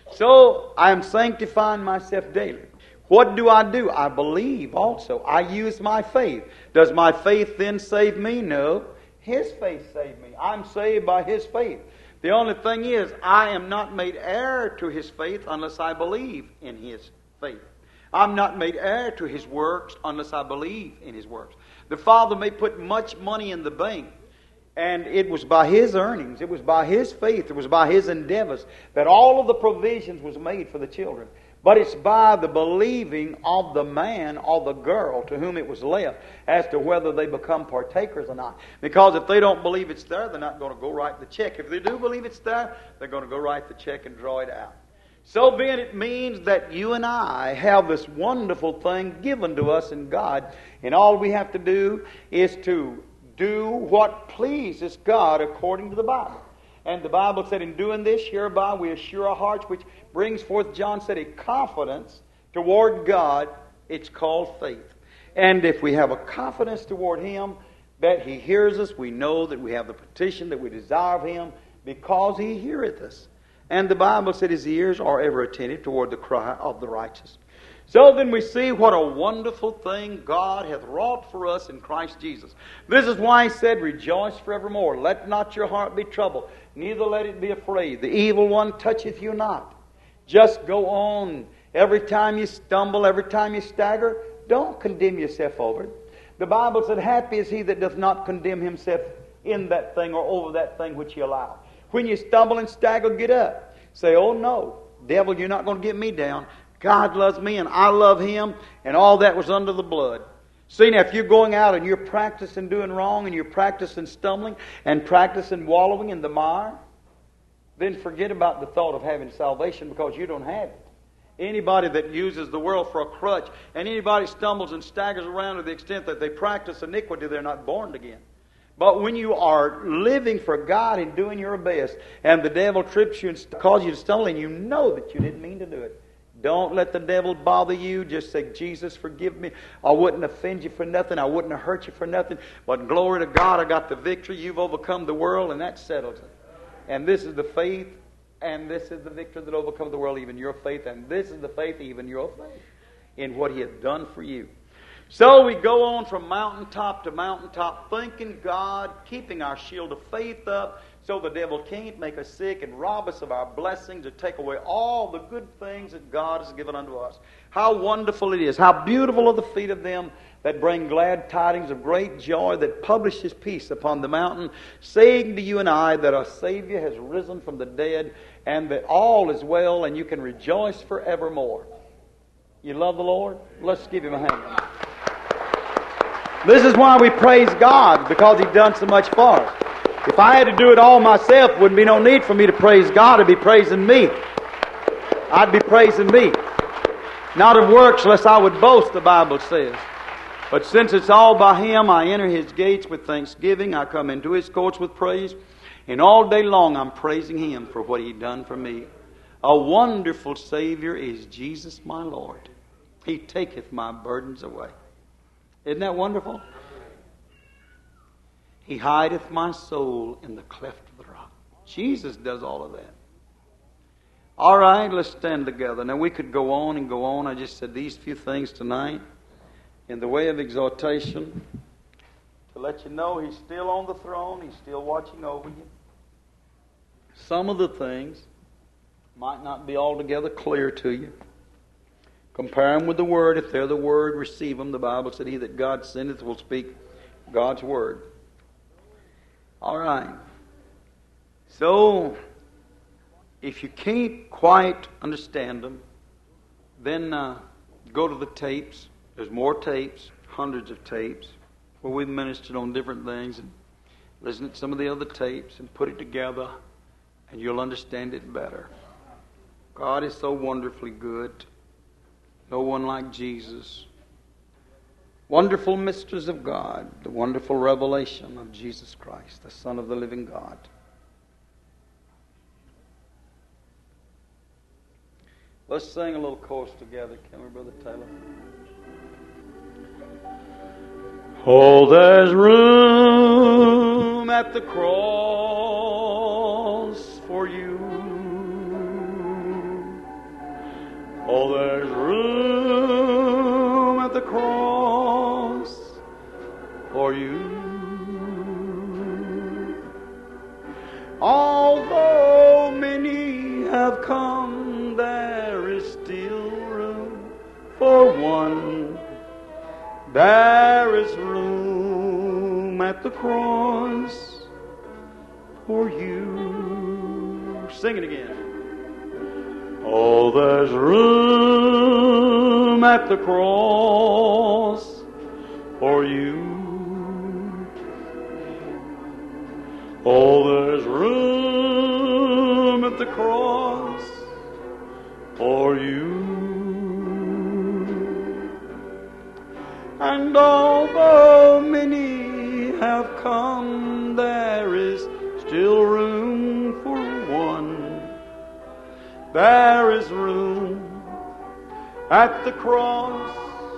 So I am sanctifying myself daily. What do I do? I believe also. I use my faith. Does my faith then save me? No. His faith saved me. I'm saved by his faith. The only thing is, I am not made heir to his faith unless I believe in his faith. I'm not made heir to his works unless I believe in his works. The Father may put much money in the bank, and it was by his earnings, it was by his faith, it was by his endeavors that all of the provisions was made for the children. But it's by the believing of the man or the girl to whom it was left as to whether they become partakers or not. Because if they don't believe it's there, they're not going to go write the check. If they do believe it's there, they're going to go write the check and draw it out. So then it means that you and I have this wonderful thing given to us in God, and all we have to do is to do what pleases God according to the Bible. And the Bible said, in doing this, hereby we assure our hearts, which brings forth, John said, a confidence toward God. It's called faith. And if we have a confidence toward him that he hears us, we know that we have the petition that we desire of him because he heareth us. And the Bible said his ears are ever attentive toward the cry of the righteous. So then we see what a wonderful thing God hath wrought for us in Christ Jesus. This is why he said, rejoice forevermore. Let not your heart be troubled, neither let it be afraid. The evil one toucheth you not. Just go on. Every time you stumble, every time you stagger, don't condemn yourself over it. The Bible said, happy is he that doth not condemn himself in that thing or over that thing which he allowed. When you stumble and stagger, get up. Say, oh no, devil, you're not going to get me down. God loves me and I love him, and all that was under the blood. See, now if you're going out and you're practicing doing wrong and you're practicing stumbling and practicing wallowing in the mire, then forget about the thought of having salvation because you don't have it. Anybody that uses the world for a crutch and anybody stumbles and staggers around to the extent that they practice iniquity, they're not born again. But when you are living for God and doing your best and the devil trips you and causes you to stumble and you know that you didn't mean to do it, don't let the devil bother you. Just say, Jesus, forgive me. I wouldn't offend you for nothing. I wouldn't have hurt you for nothing. But glory to God, I got the victory. You've overcome the world, and that settles it. And this is the faith, and this is the victory that overcomes the world, even your faith. And this is the faith, even your faith, in what he has done for you. So we go on from mountaintop to mountaintop, thanking God, keeping our shield of faith up, so the devil can't make us sick and rob us of our blessings or take away all the good things that God has given unto us. How wonderful it is. How beautiful are the feet of them that bring glad tidings of great joy, that publish his peace upon the mountain, saying to you and I that our Savior has risen from the dead and that all is well and you can rejoice forevermore. You love the Lord? Let's give him a hand. This is why we praise God, because he's done so much for us. If I had to do it all myself, there wouldn't be no need for me to praise God. I'd be praising me. I'd be praising me. Not of works, lest I would boast, the Bible says. But since it's all by him, I enter his gates with thanksgiving. I come into his courts with praise. And all day long I'm praising him for what he done for me. A wonderful Savior is Jesus my Lord. He taketh my burdens away. Isn't that wonderful? He hideth my soul in the cleft of the rock. Jesus does all of that. All right, let's stand together. Now we could go on and go on. I just said these few things tonight in the way of exhortation to let you know he's still on the throne. He's still watching over you. Some of the things might not be altogether clear to you. Compare them with the Word. If they're the Word, receive them. The Bible said, he that God sendeth will speak God's Word. All right. So, if you can't quite understand them, then uh, go to the tapes. There's more tapes, hundreds of tapes, where we've ministered on different things, and listen to some of the other tapes and put it together, and you'll understand it better. God is so wonderfully good. No one like Jesus. Wonderful mysteries of God, the wonderful revelation of Jesus Christ, the Son of the living God. Let's sing a little chorus together, can we, Brother Taylor? Oh, there's room at the cross for you. Oh, there's room at the cross for you. Although many have come, there is still room for one. There is room at the cross for you. Sing it again. Oh, there's room at the cross for you. Oh, there's room at the cross for you. And although many have come, there is still room for one. There is room at the cross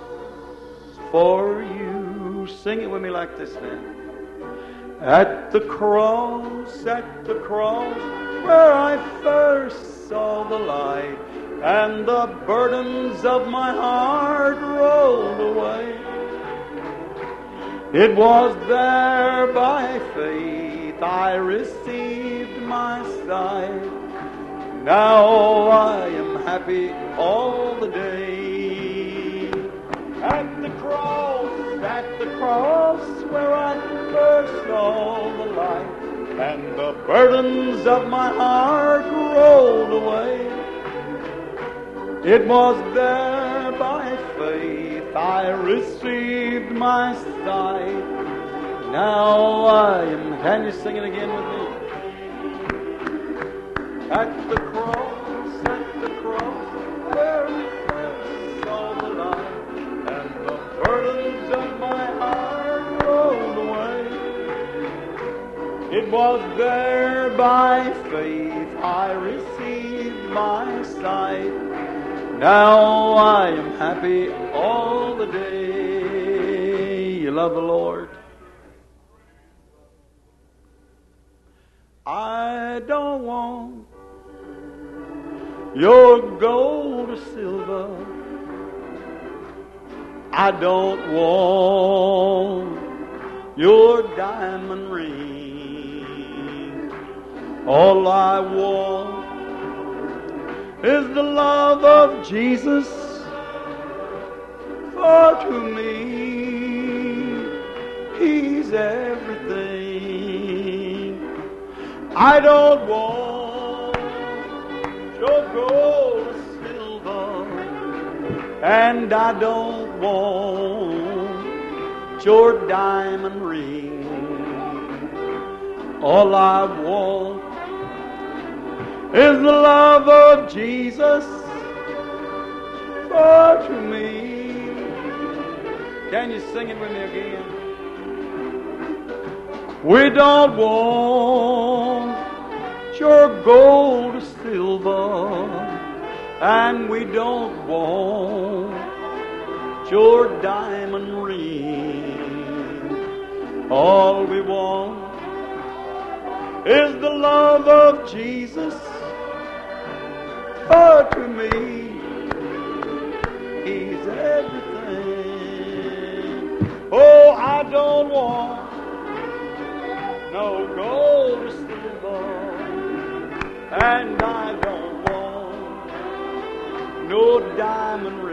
for you. Sing it with me like this now. At the cross, at the cross, where I first saw the light, and the burdens of my heart rolled away. It was there by faith I received my sight. Now I am happy all the day. At the cross, at the cross, where I first saw the light, and the burdens of my heart rolled away. It was there by faith I received my sight. Now I am... Can you sing it again with me? At the cross, at the cross, where I first saw the light, and the burdens of my heart rolled away. It was there by faith I received my sight. Now I am happy all the day. You love the Lord? I don't want your gold or silver. I don't want your diamond ring. All I want is the love of Jesus. For to me, He's everything. I don't want your gold or silver, and I don't want your diamond ring. All I want is the love of Jesus. For to me. Can you sing it with me again? We don't want your gold or silver, and we don't want your diamond ring. All we want is the love of Jesus. For to me, He's everything. Oh, I don't want no gold or silver, and I don't want no diamond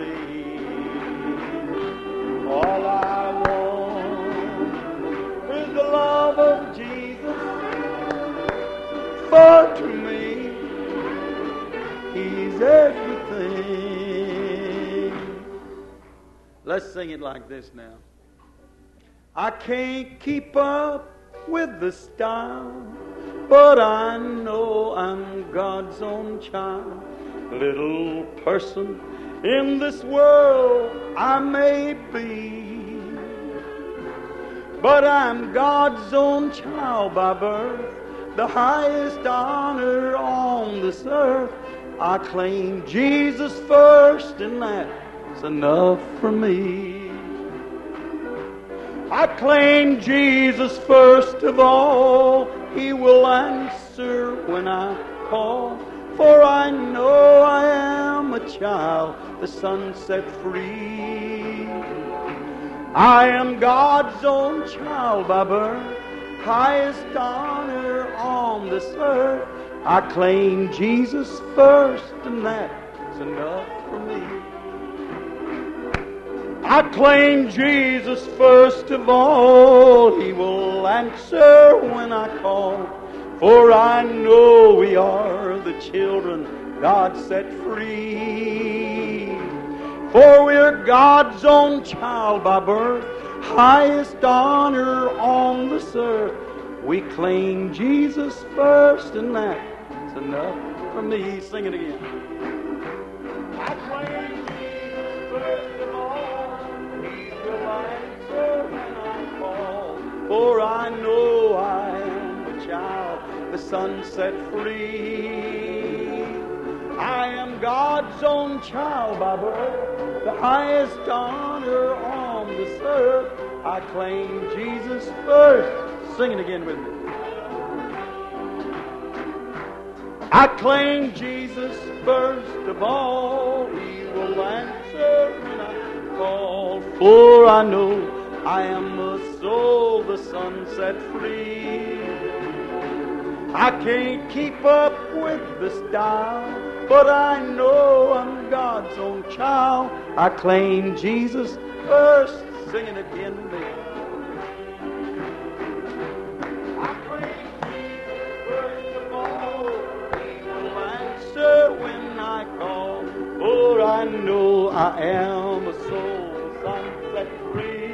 ring. All I want is the love of Jesus. For to me, He's everything. Let's sing it like this now. I can't keep up with the style, but I know I'm God's own child. little person in this world I may be, but I'm God's own child by birth, the highest honor on this earth. I claim Jesus first, and that's enough for me. I claim Jesus first of all. He will answer when I call, for I know I am a child the Son set free. I am God's own child by birth, highest honor on this earth. I claim Jesus first, and that's enough for me. I claim Jesus first of all. He will answer when I call, for I know we are the children God set free. For we're God's own child by birth, highest honor on this earth. We claim Jesus first, and that's enough for me. Sing it again. I claim Jesus first of all. He will answer when I call, for I know I am a child the Son set free. I am God's own child by birth, the highest honor on this earth. I claim Jesus first. Sing it again with me. I claim Jesus first of all. He will answer when I call, for I know I am a soul the Son set free. I can't keep up with the style, but I know I'm God's own child. I claim Jesus first. Sing it again with me. I claim Jesus first of all. He will answer when I call, for I know I am a soul the Son set free.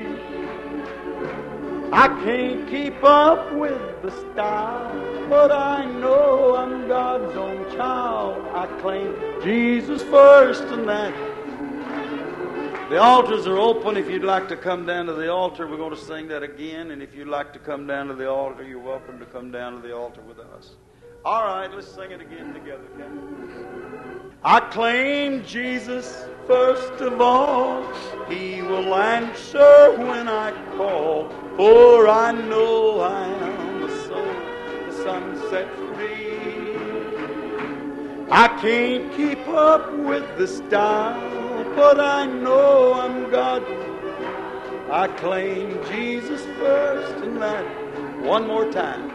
I can't keep up with the style, but I know I'm God's own child. I claim Jesus first, and that. The altars are open. If you'd like to come down to the altar, we're going to sing that again. And if you'd like to come down to the altar, you're welcome to come down to the altar with us. All right, let's sing it again together, okay? I claim Jesus first of all. He will answer when I call, for I know I am the soul the Son set free. I can't keep up with the style, but I know I'm God. I claim Jesus first, and that one more time.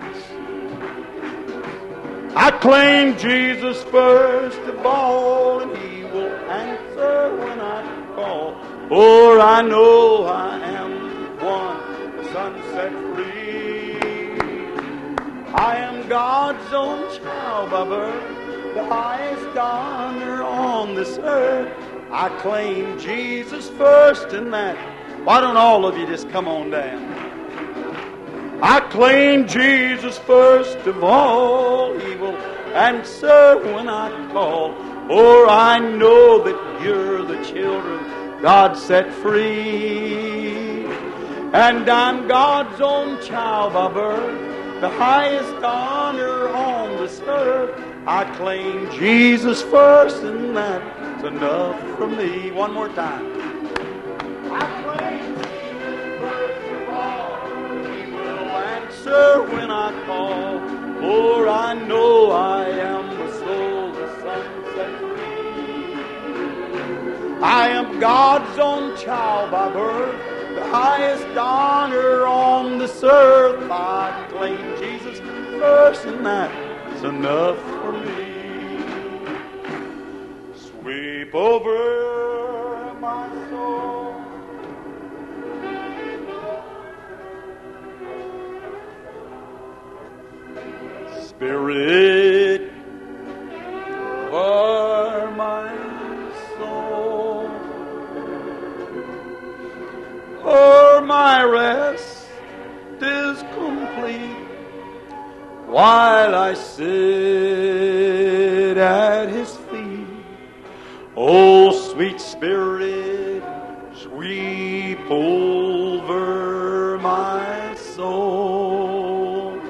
I claim Jesus first of all, and He will answer when I call, for I know I am the one the Son set free. I am God's own child by birth, the highest honor on this earth. I claim Jesus first in that. Why don't all of you just come on down? I claim Jesus first of all. He will answer when I call, for I know that you're the children God set free. And I'm God's own child by birth, the highest honor on this earth. I claim Jesus first, and that's enough for me. One more time. I claim Jesus first of all. He will answer when I call, for I know I am the soul the Son set free. I am God's own child by birth, the highest honor on this earth. I claim Jesus first, and that's enough for me. Sweep over my soul, Spirit, over my soul, for my rest is complete while I sit at His feet. Oh, sweet Spirit, sweep over my soul.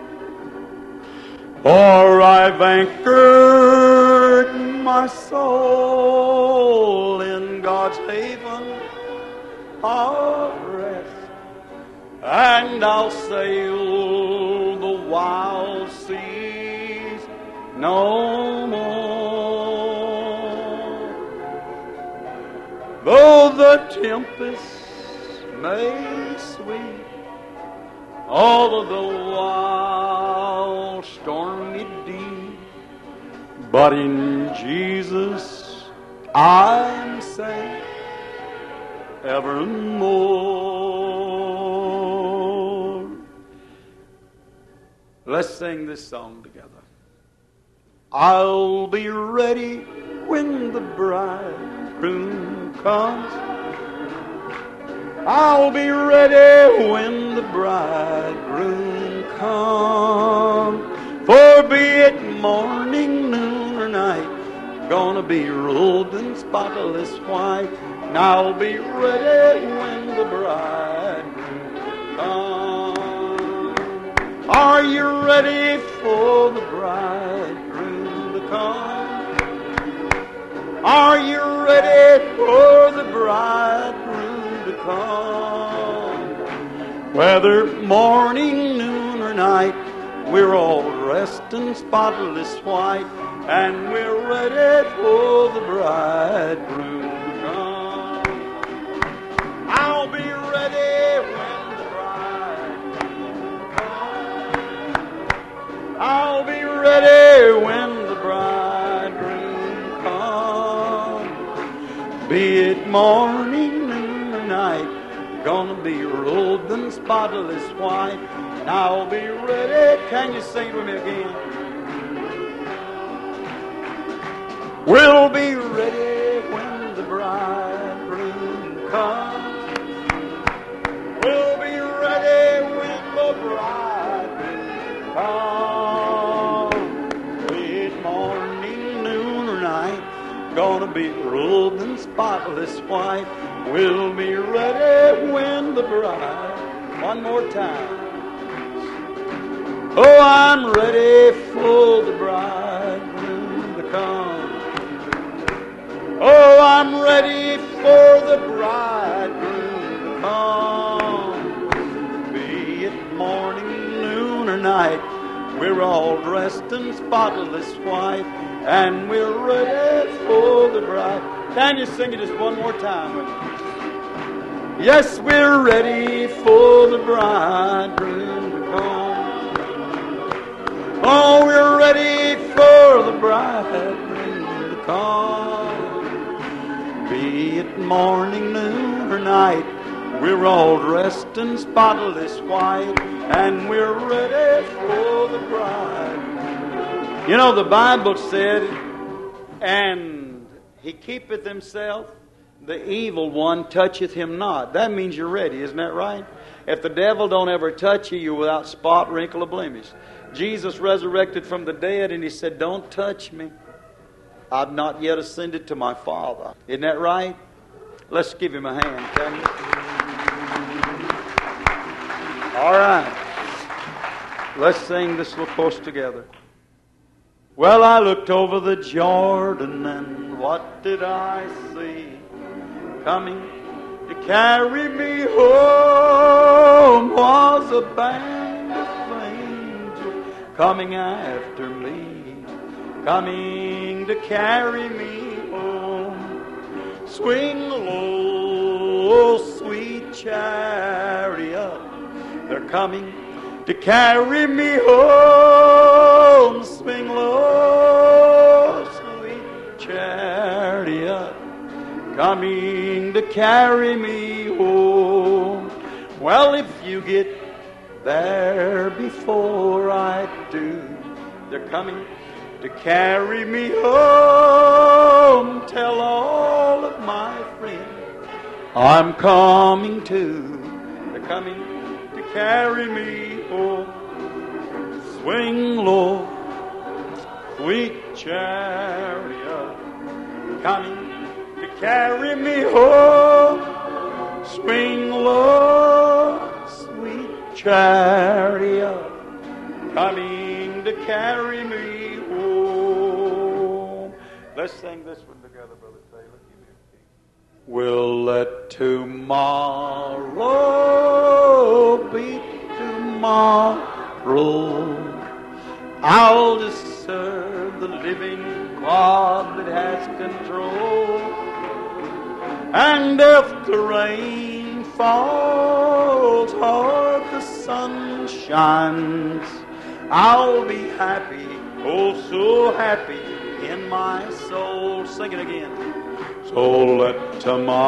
For I've anchored my soul in God's haven of rest, and I'll sail the wild seas no more. Though the tempests may sweep all of the wild stormy deep, but in Jesus I'm safe evermore. Let's sing this song together. I'll be ready when the bridegroom comes. I'll be ready when the bridegroom comes. For be it morning, noon, or night, gonna be robed in spotless white. And I'll be ready when the bridegroom comes. Are you ready for the bridegroom to come? Are you ready for the bridegroom to come? Whether morning, noon, or night, we're all dressed in spotless white, and we're ready for the bridegroom to come. I'll be ready when the bridegroom comes. I'll be ready when the bridegroom comes. Be it morning, noon, or night, gonna be robed in spotless white, and I'll be ready. Can you sing it with me again? We'll be ready when the bridegroom comes. We'll be ready when the bridegroom comes. Be it morning, noon, or night, gonna be robed in spotless white. We'll be ready when the bride. One more time. Oh, I'm ready for the bridegroom to come. Oh, I'm ready for the bridegroom to come. Be it morning, noon, or night, we're all dressed in spotless white, and we're ready for the bride. Can you sing it just one more time with me? Yes, we're ready for the bridegroom to come. Oh, we're ready for the bridegroom to come. Be it morning, noon, or night, we're all dressed in spotless white, and we're ready for the bride. You know, the Bible said, and he keepeth himself, the evil one toucheth him not. That means you're ready, isn't that right? If the devil don't ever touch you, you're without spot, wrinkle, or blemish. Jesus resurrected from the dead, and he said, don't touch me. I've not yet ascended to my Father. Isn't that right? Let's give him a hand, can you? All right. Let's sing this little chorus together. Well, I looked over the Jordan, and what did I see? Coming to carry me home was a band of angels coming after me. Coming to carry me home. Swing low, sweet chariot. They're coming to carry me home. Swing low, sweet chariot. Coming to carry me home. Well, if you get there before I do, they're coming to carry me home. Tell all of my friends I'm coming too. They're coming to carry me home. Swing low, sweet chariot, coming carry me home. Swing low, sweet chariot, coming to carry me home. Let's sing this one together, Brother Taylor. Give me a key. We'll let tomorrow be tomorrow. I'll just serve the living God that has control. And if the rain falls or the sun shines, I'll be happy, oh so happy in my soul. Sing it again. So let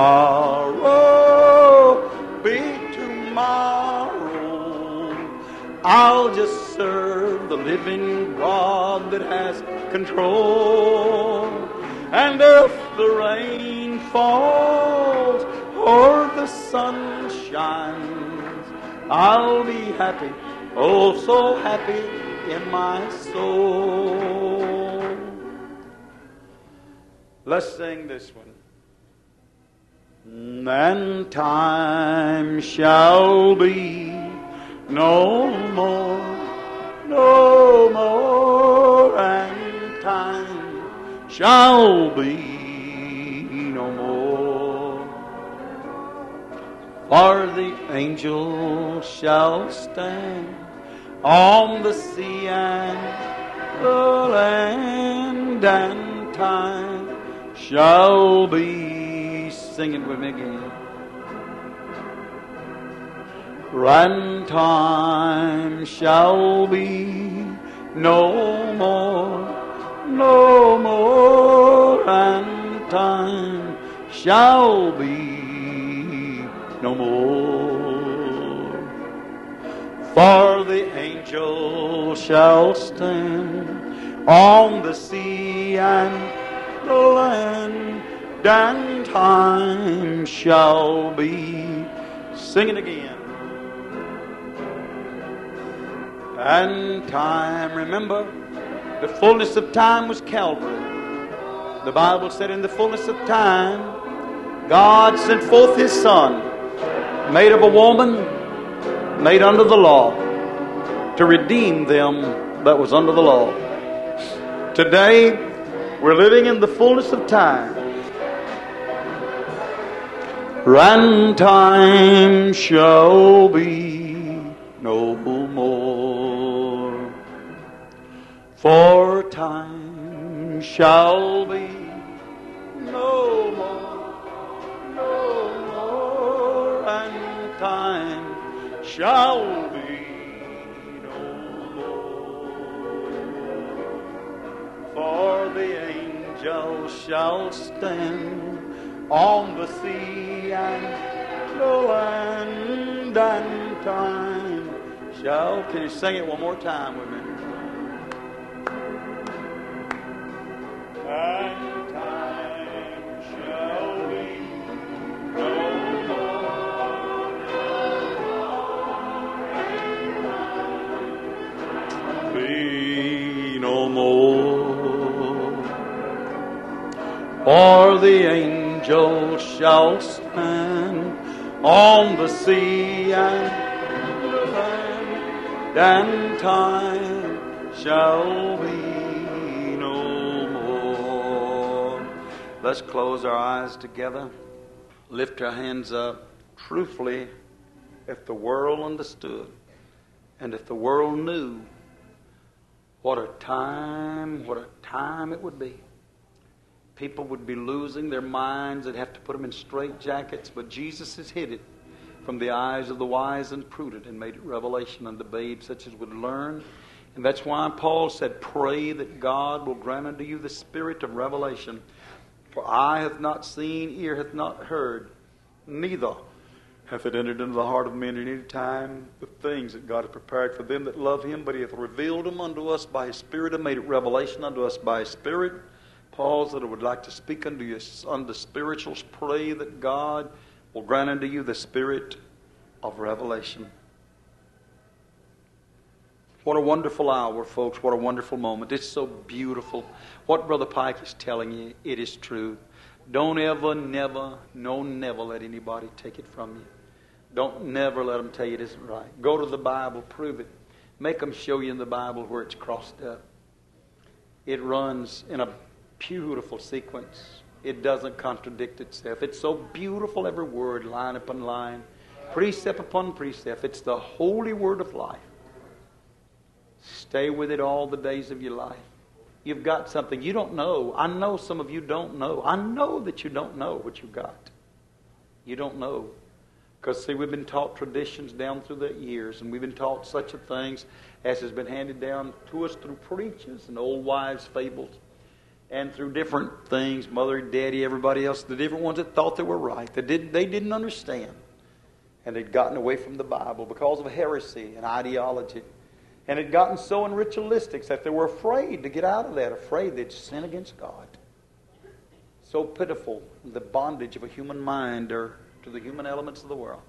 tomorrow be tomorrow. I'll just serve the living God that has control. And if the rain falls or the sun shines, I'll be happy, oh so happy in my soul. Let's sing this one. And time shall be no more, no more, and time shall be no more. For the angels shall stand on the sea and the land, and time shall be. Sing it with me again. And time shall be no more, no more, and time shall be no more. For the angels shall stand on the sea and the land, and time shall be. Sing it again. And time, remember, the fullness of time was Calvary. The Bible said in the fullness of time, God sent forth His Son, made of a woman, made under the law, to redeem them that was under the law. Today, we're living in the fullness of time. And time shall be no more. For time shall be no more, no more, and time shall be no more. For the angels shall stand on the sea and the land, and time shall. Can you sing it one more time with me? And time shall be no more, be no more. For the angels shall stand on the sea and the land, and time shall be no more. Let's close our eyes together. Lift our hands up. Truthfully, if the world understood and if the world knew what a time, what a time it would be. People would be losing their minds. They'd have to put them in straitjackets. But Jesus has hid it from the eyes of the wise and prudent and made it revelation unto babes such as would learn. And that's why Paul said, pray that God will grant unto you the spirit of revelation. For eye hath not seen, ear hath not heard, neither hath it entered into the heart of men at any time the things that God hath prepared for them that love Him. But He hath revealed them unto us by His Spirit and made it revelation unto us by His Spirit. Paul that I would like to speak unto you unto spirituals. Pray that God will grant unto you the spirit of revelation. What a wonderful hour, folks. What a wonderful moment. It's so beautiful. What Brother Pike is telling you, it is true. Don't ever, never, no, never let anybody take it from you. Don't never let them tell you it isn't right. Go to the Bible, prove it. Make them show you in the Bible where it's crossed up. It runs in a beautiful sequence. It doesn't contradict itself. It's so beautiful, every word, line upon line, precept upon precept. It's the holy word of life. Stay with it all the days of your life. You've got something you don't know. I know some of you don't know. I know that you don't know what you got. You don't know. Because, see, we've been taught traditions down through the years, and we've been taught such a things as has been handed down to us through preachers and old wives' fables, and through different things, mother, daddy, everybody else, the different ones that thought they were right, that didn't, they didn't understand. And they'd gotten away from the Bible because of heresy and ideology. And had gotten so in ritualistics that they were afraid to get out of that, afraid they'd sin against God. So pitiful, the bondage of a human mind or to the human elements of the world.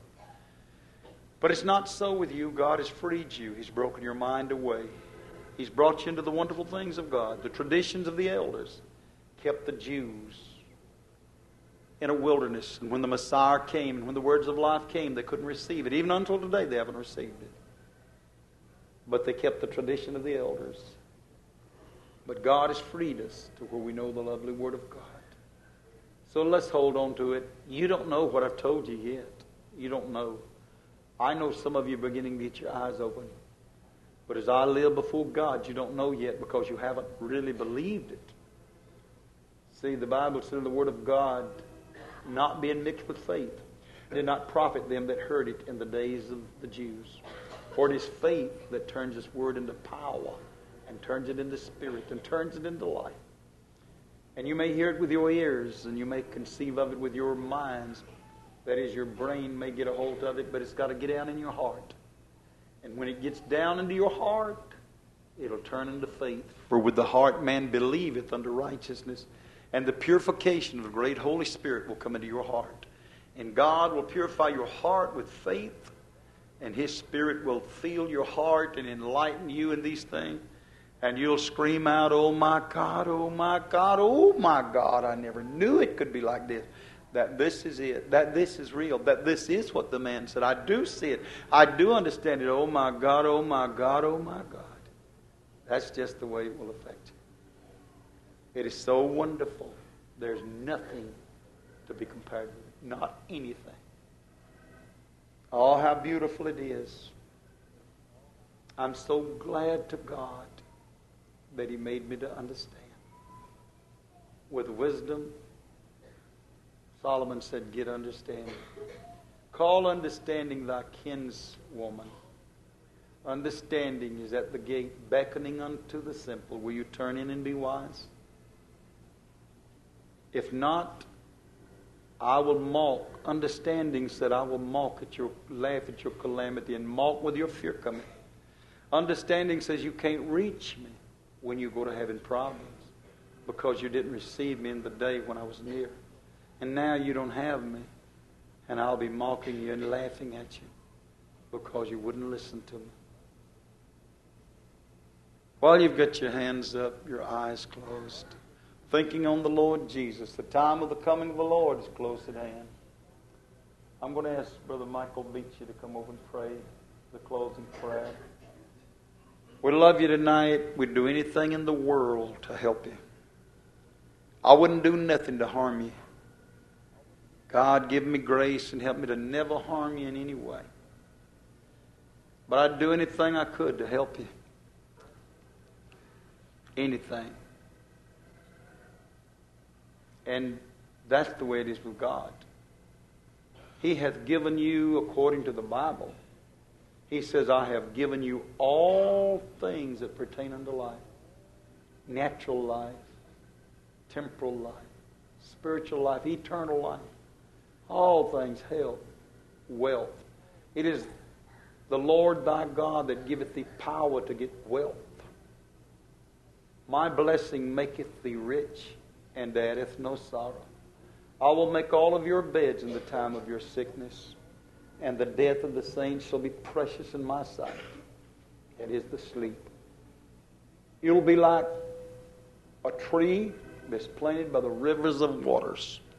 But it's not so with you. God has freed you. He's broken your mind away. He's brought you into the wonderful things of God. The traditions of the elders kept the Jews in a wilderness. And when the Messiah came and when the words of life came, they couldn't receive it. Even until today, they haven't received it. But they kept the tradition of the elders. But God has freed us to where we know the lovely Word of God. So let's hold on to it. You don't know what I've told you yet. You don't know. I know some of you are beginning to get your eyes open. But as I live before God, you don't know yet because you haven't really believed it. See, the Bible said in the Word of God, not being mixed with faith, did not profit them that heard it in the days of the Jews. For it is faith that turns this Word into power and turns it into spirit and turns it into life. And you may hear it with your ears and you may conceive of it with your minds. That is, your brain may get a hold of it, but it's got to get down in your heart. And when it gets down into your heart, it'll turn into faith. For with the heart man believeth unto righteousness, and the purification of the great Holy Spirit will come into your heart. And God will purify your heart with faith, and His Spirit will fill your heart and enlighten you in these things. And you'll scream out, oh my God, oh my God, oh my God, I never knew it could be like this. That this is it, that this is real, that this is what the man said. I do see it. I do understand it. Oh my God, oh my God, oh my God. That's just the way it will affect you. It is so wonderful. There's nothing to be compared with it. Not anything. Oh, how beautiful it is. I'm so glad to God that He made me to understand. With wisdom, Solomon said, get understanding. Call understanding thy kinswoman. Understanding is at the gate, beckoning unto the simple. Will you turn in and be wise? If not, I will mock. Understanding said, I will mock at your, laugh at your calamity and mock with your fear coming. Understanding says, you can't reach me when you go to having problems because you didn't receive me in the day when I was near. And now you don't have me. And I'll be mocking you and laughing at you because you wouldn't listen to me. While you've got your hands up, your eyes closed, thinking on the Lord Jesus, the time of the coming of the Lord is close at hand. I'm going to ask Brother Michael Beachy to come over and pray the closing prayer. We love you tonight. We'd do anything in the world to help you. I wouldn't do nothing to harm you. God, give me grace and help me to never harm you in any way. But I'd do anything I could to help you. Anything. And that's the way it is with God. He hath given you, according to the Bible, He says, I have given you all things that pertain unto life. Natural life, temporal life, spiritual life, eternal life. All things, health, wealth. It is the Lord thy God that giveth thee power to get wealth. My blessing maketh thee rich, and addeth no sorrow. I will make all of your beds in the time of your sickness, and the death of the saints shall be precious in my sight. That is the sleep. You'll be like a tree that's planted by the rivers of waters.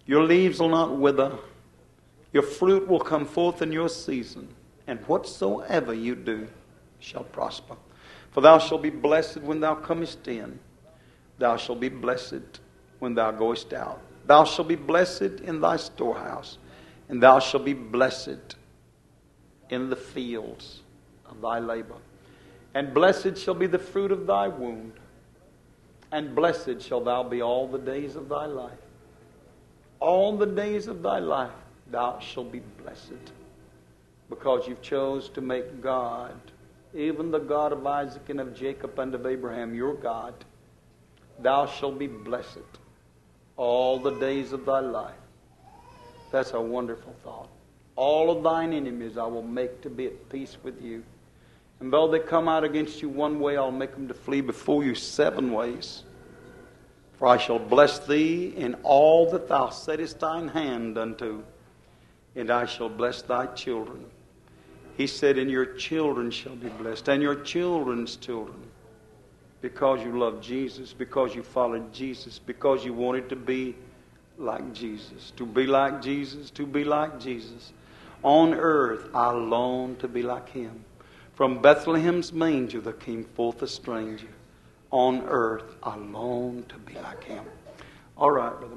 Your leaves will not wither. Your fruit will come forth in your season. And whatsoever you do shall prosper. For thou shalt be blessed when thou comest in. Thou shalt be blessed when thou goest out. Thou shalt be blessed in thy storehouse. And thou shalt be blessed in the fields of thy labor. And blessed shall be the fruit of thy womb. And blessed shall thou be all the days of thy life. All the days of thy life thou shalt be blessed. Because you've chose to make God, even the God of Isaac and of Jacob and of Abraham, your God. Thou shalt be blessed all the days of thy life. That's a wonderful thought. All of thine enemies I will make to be at peace with you. And though they come out against you one way, I'll make them to flee before you seven ways. For I shall bless thee in all that thou settest thine hand unto, and I shall bless thy children. He said, and your children shall be blessed, and your children's children, because you love Jesus, because you followed Jesus, because you wanted to be like Jesus. To be like Jesus, to be like Jesus. On earth I long to be like him. From Bethlehem's manger there came forth a stranger. On earth I long to be like him. All right, brother.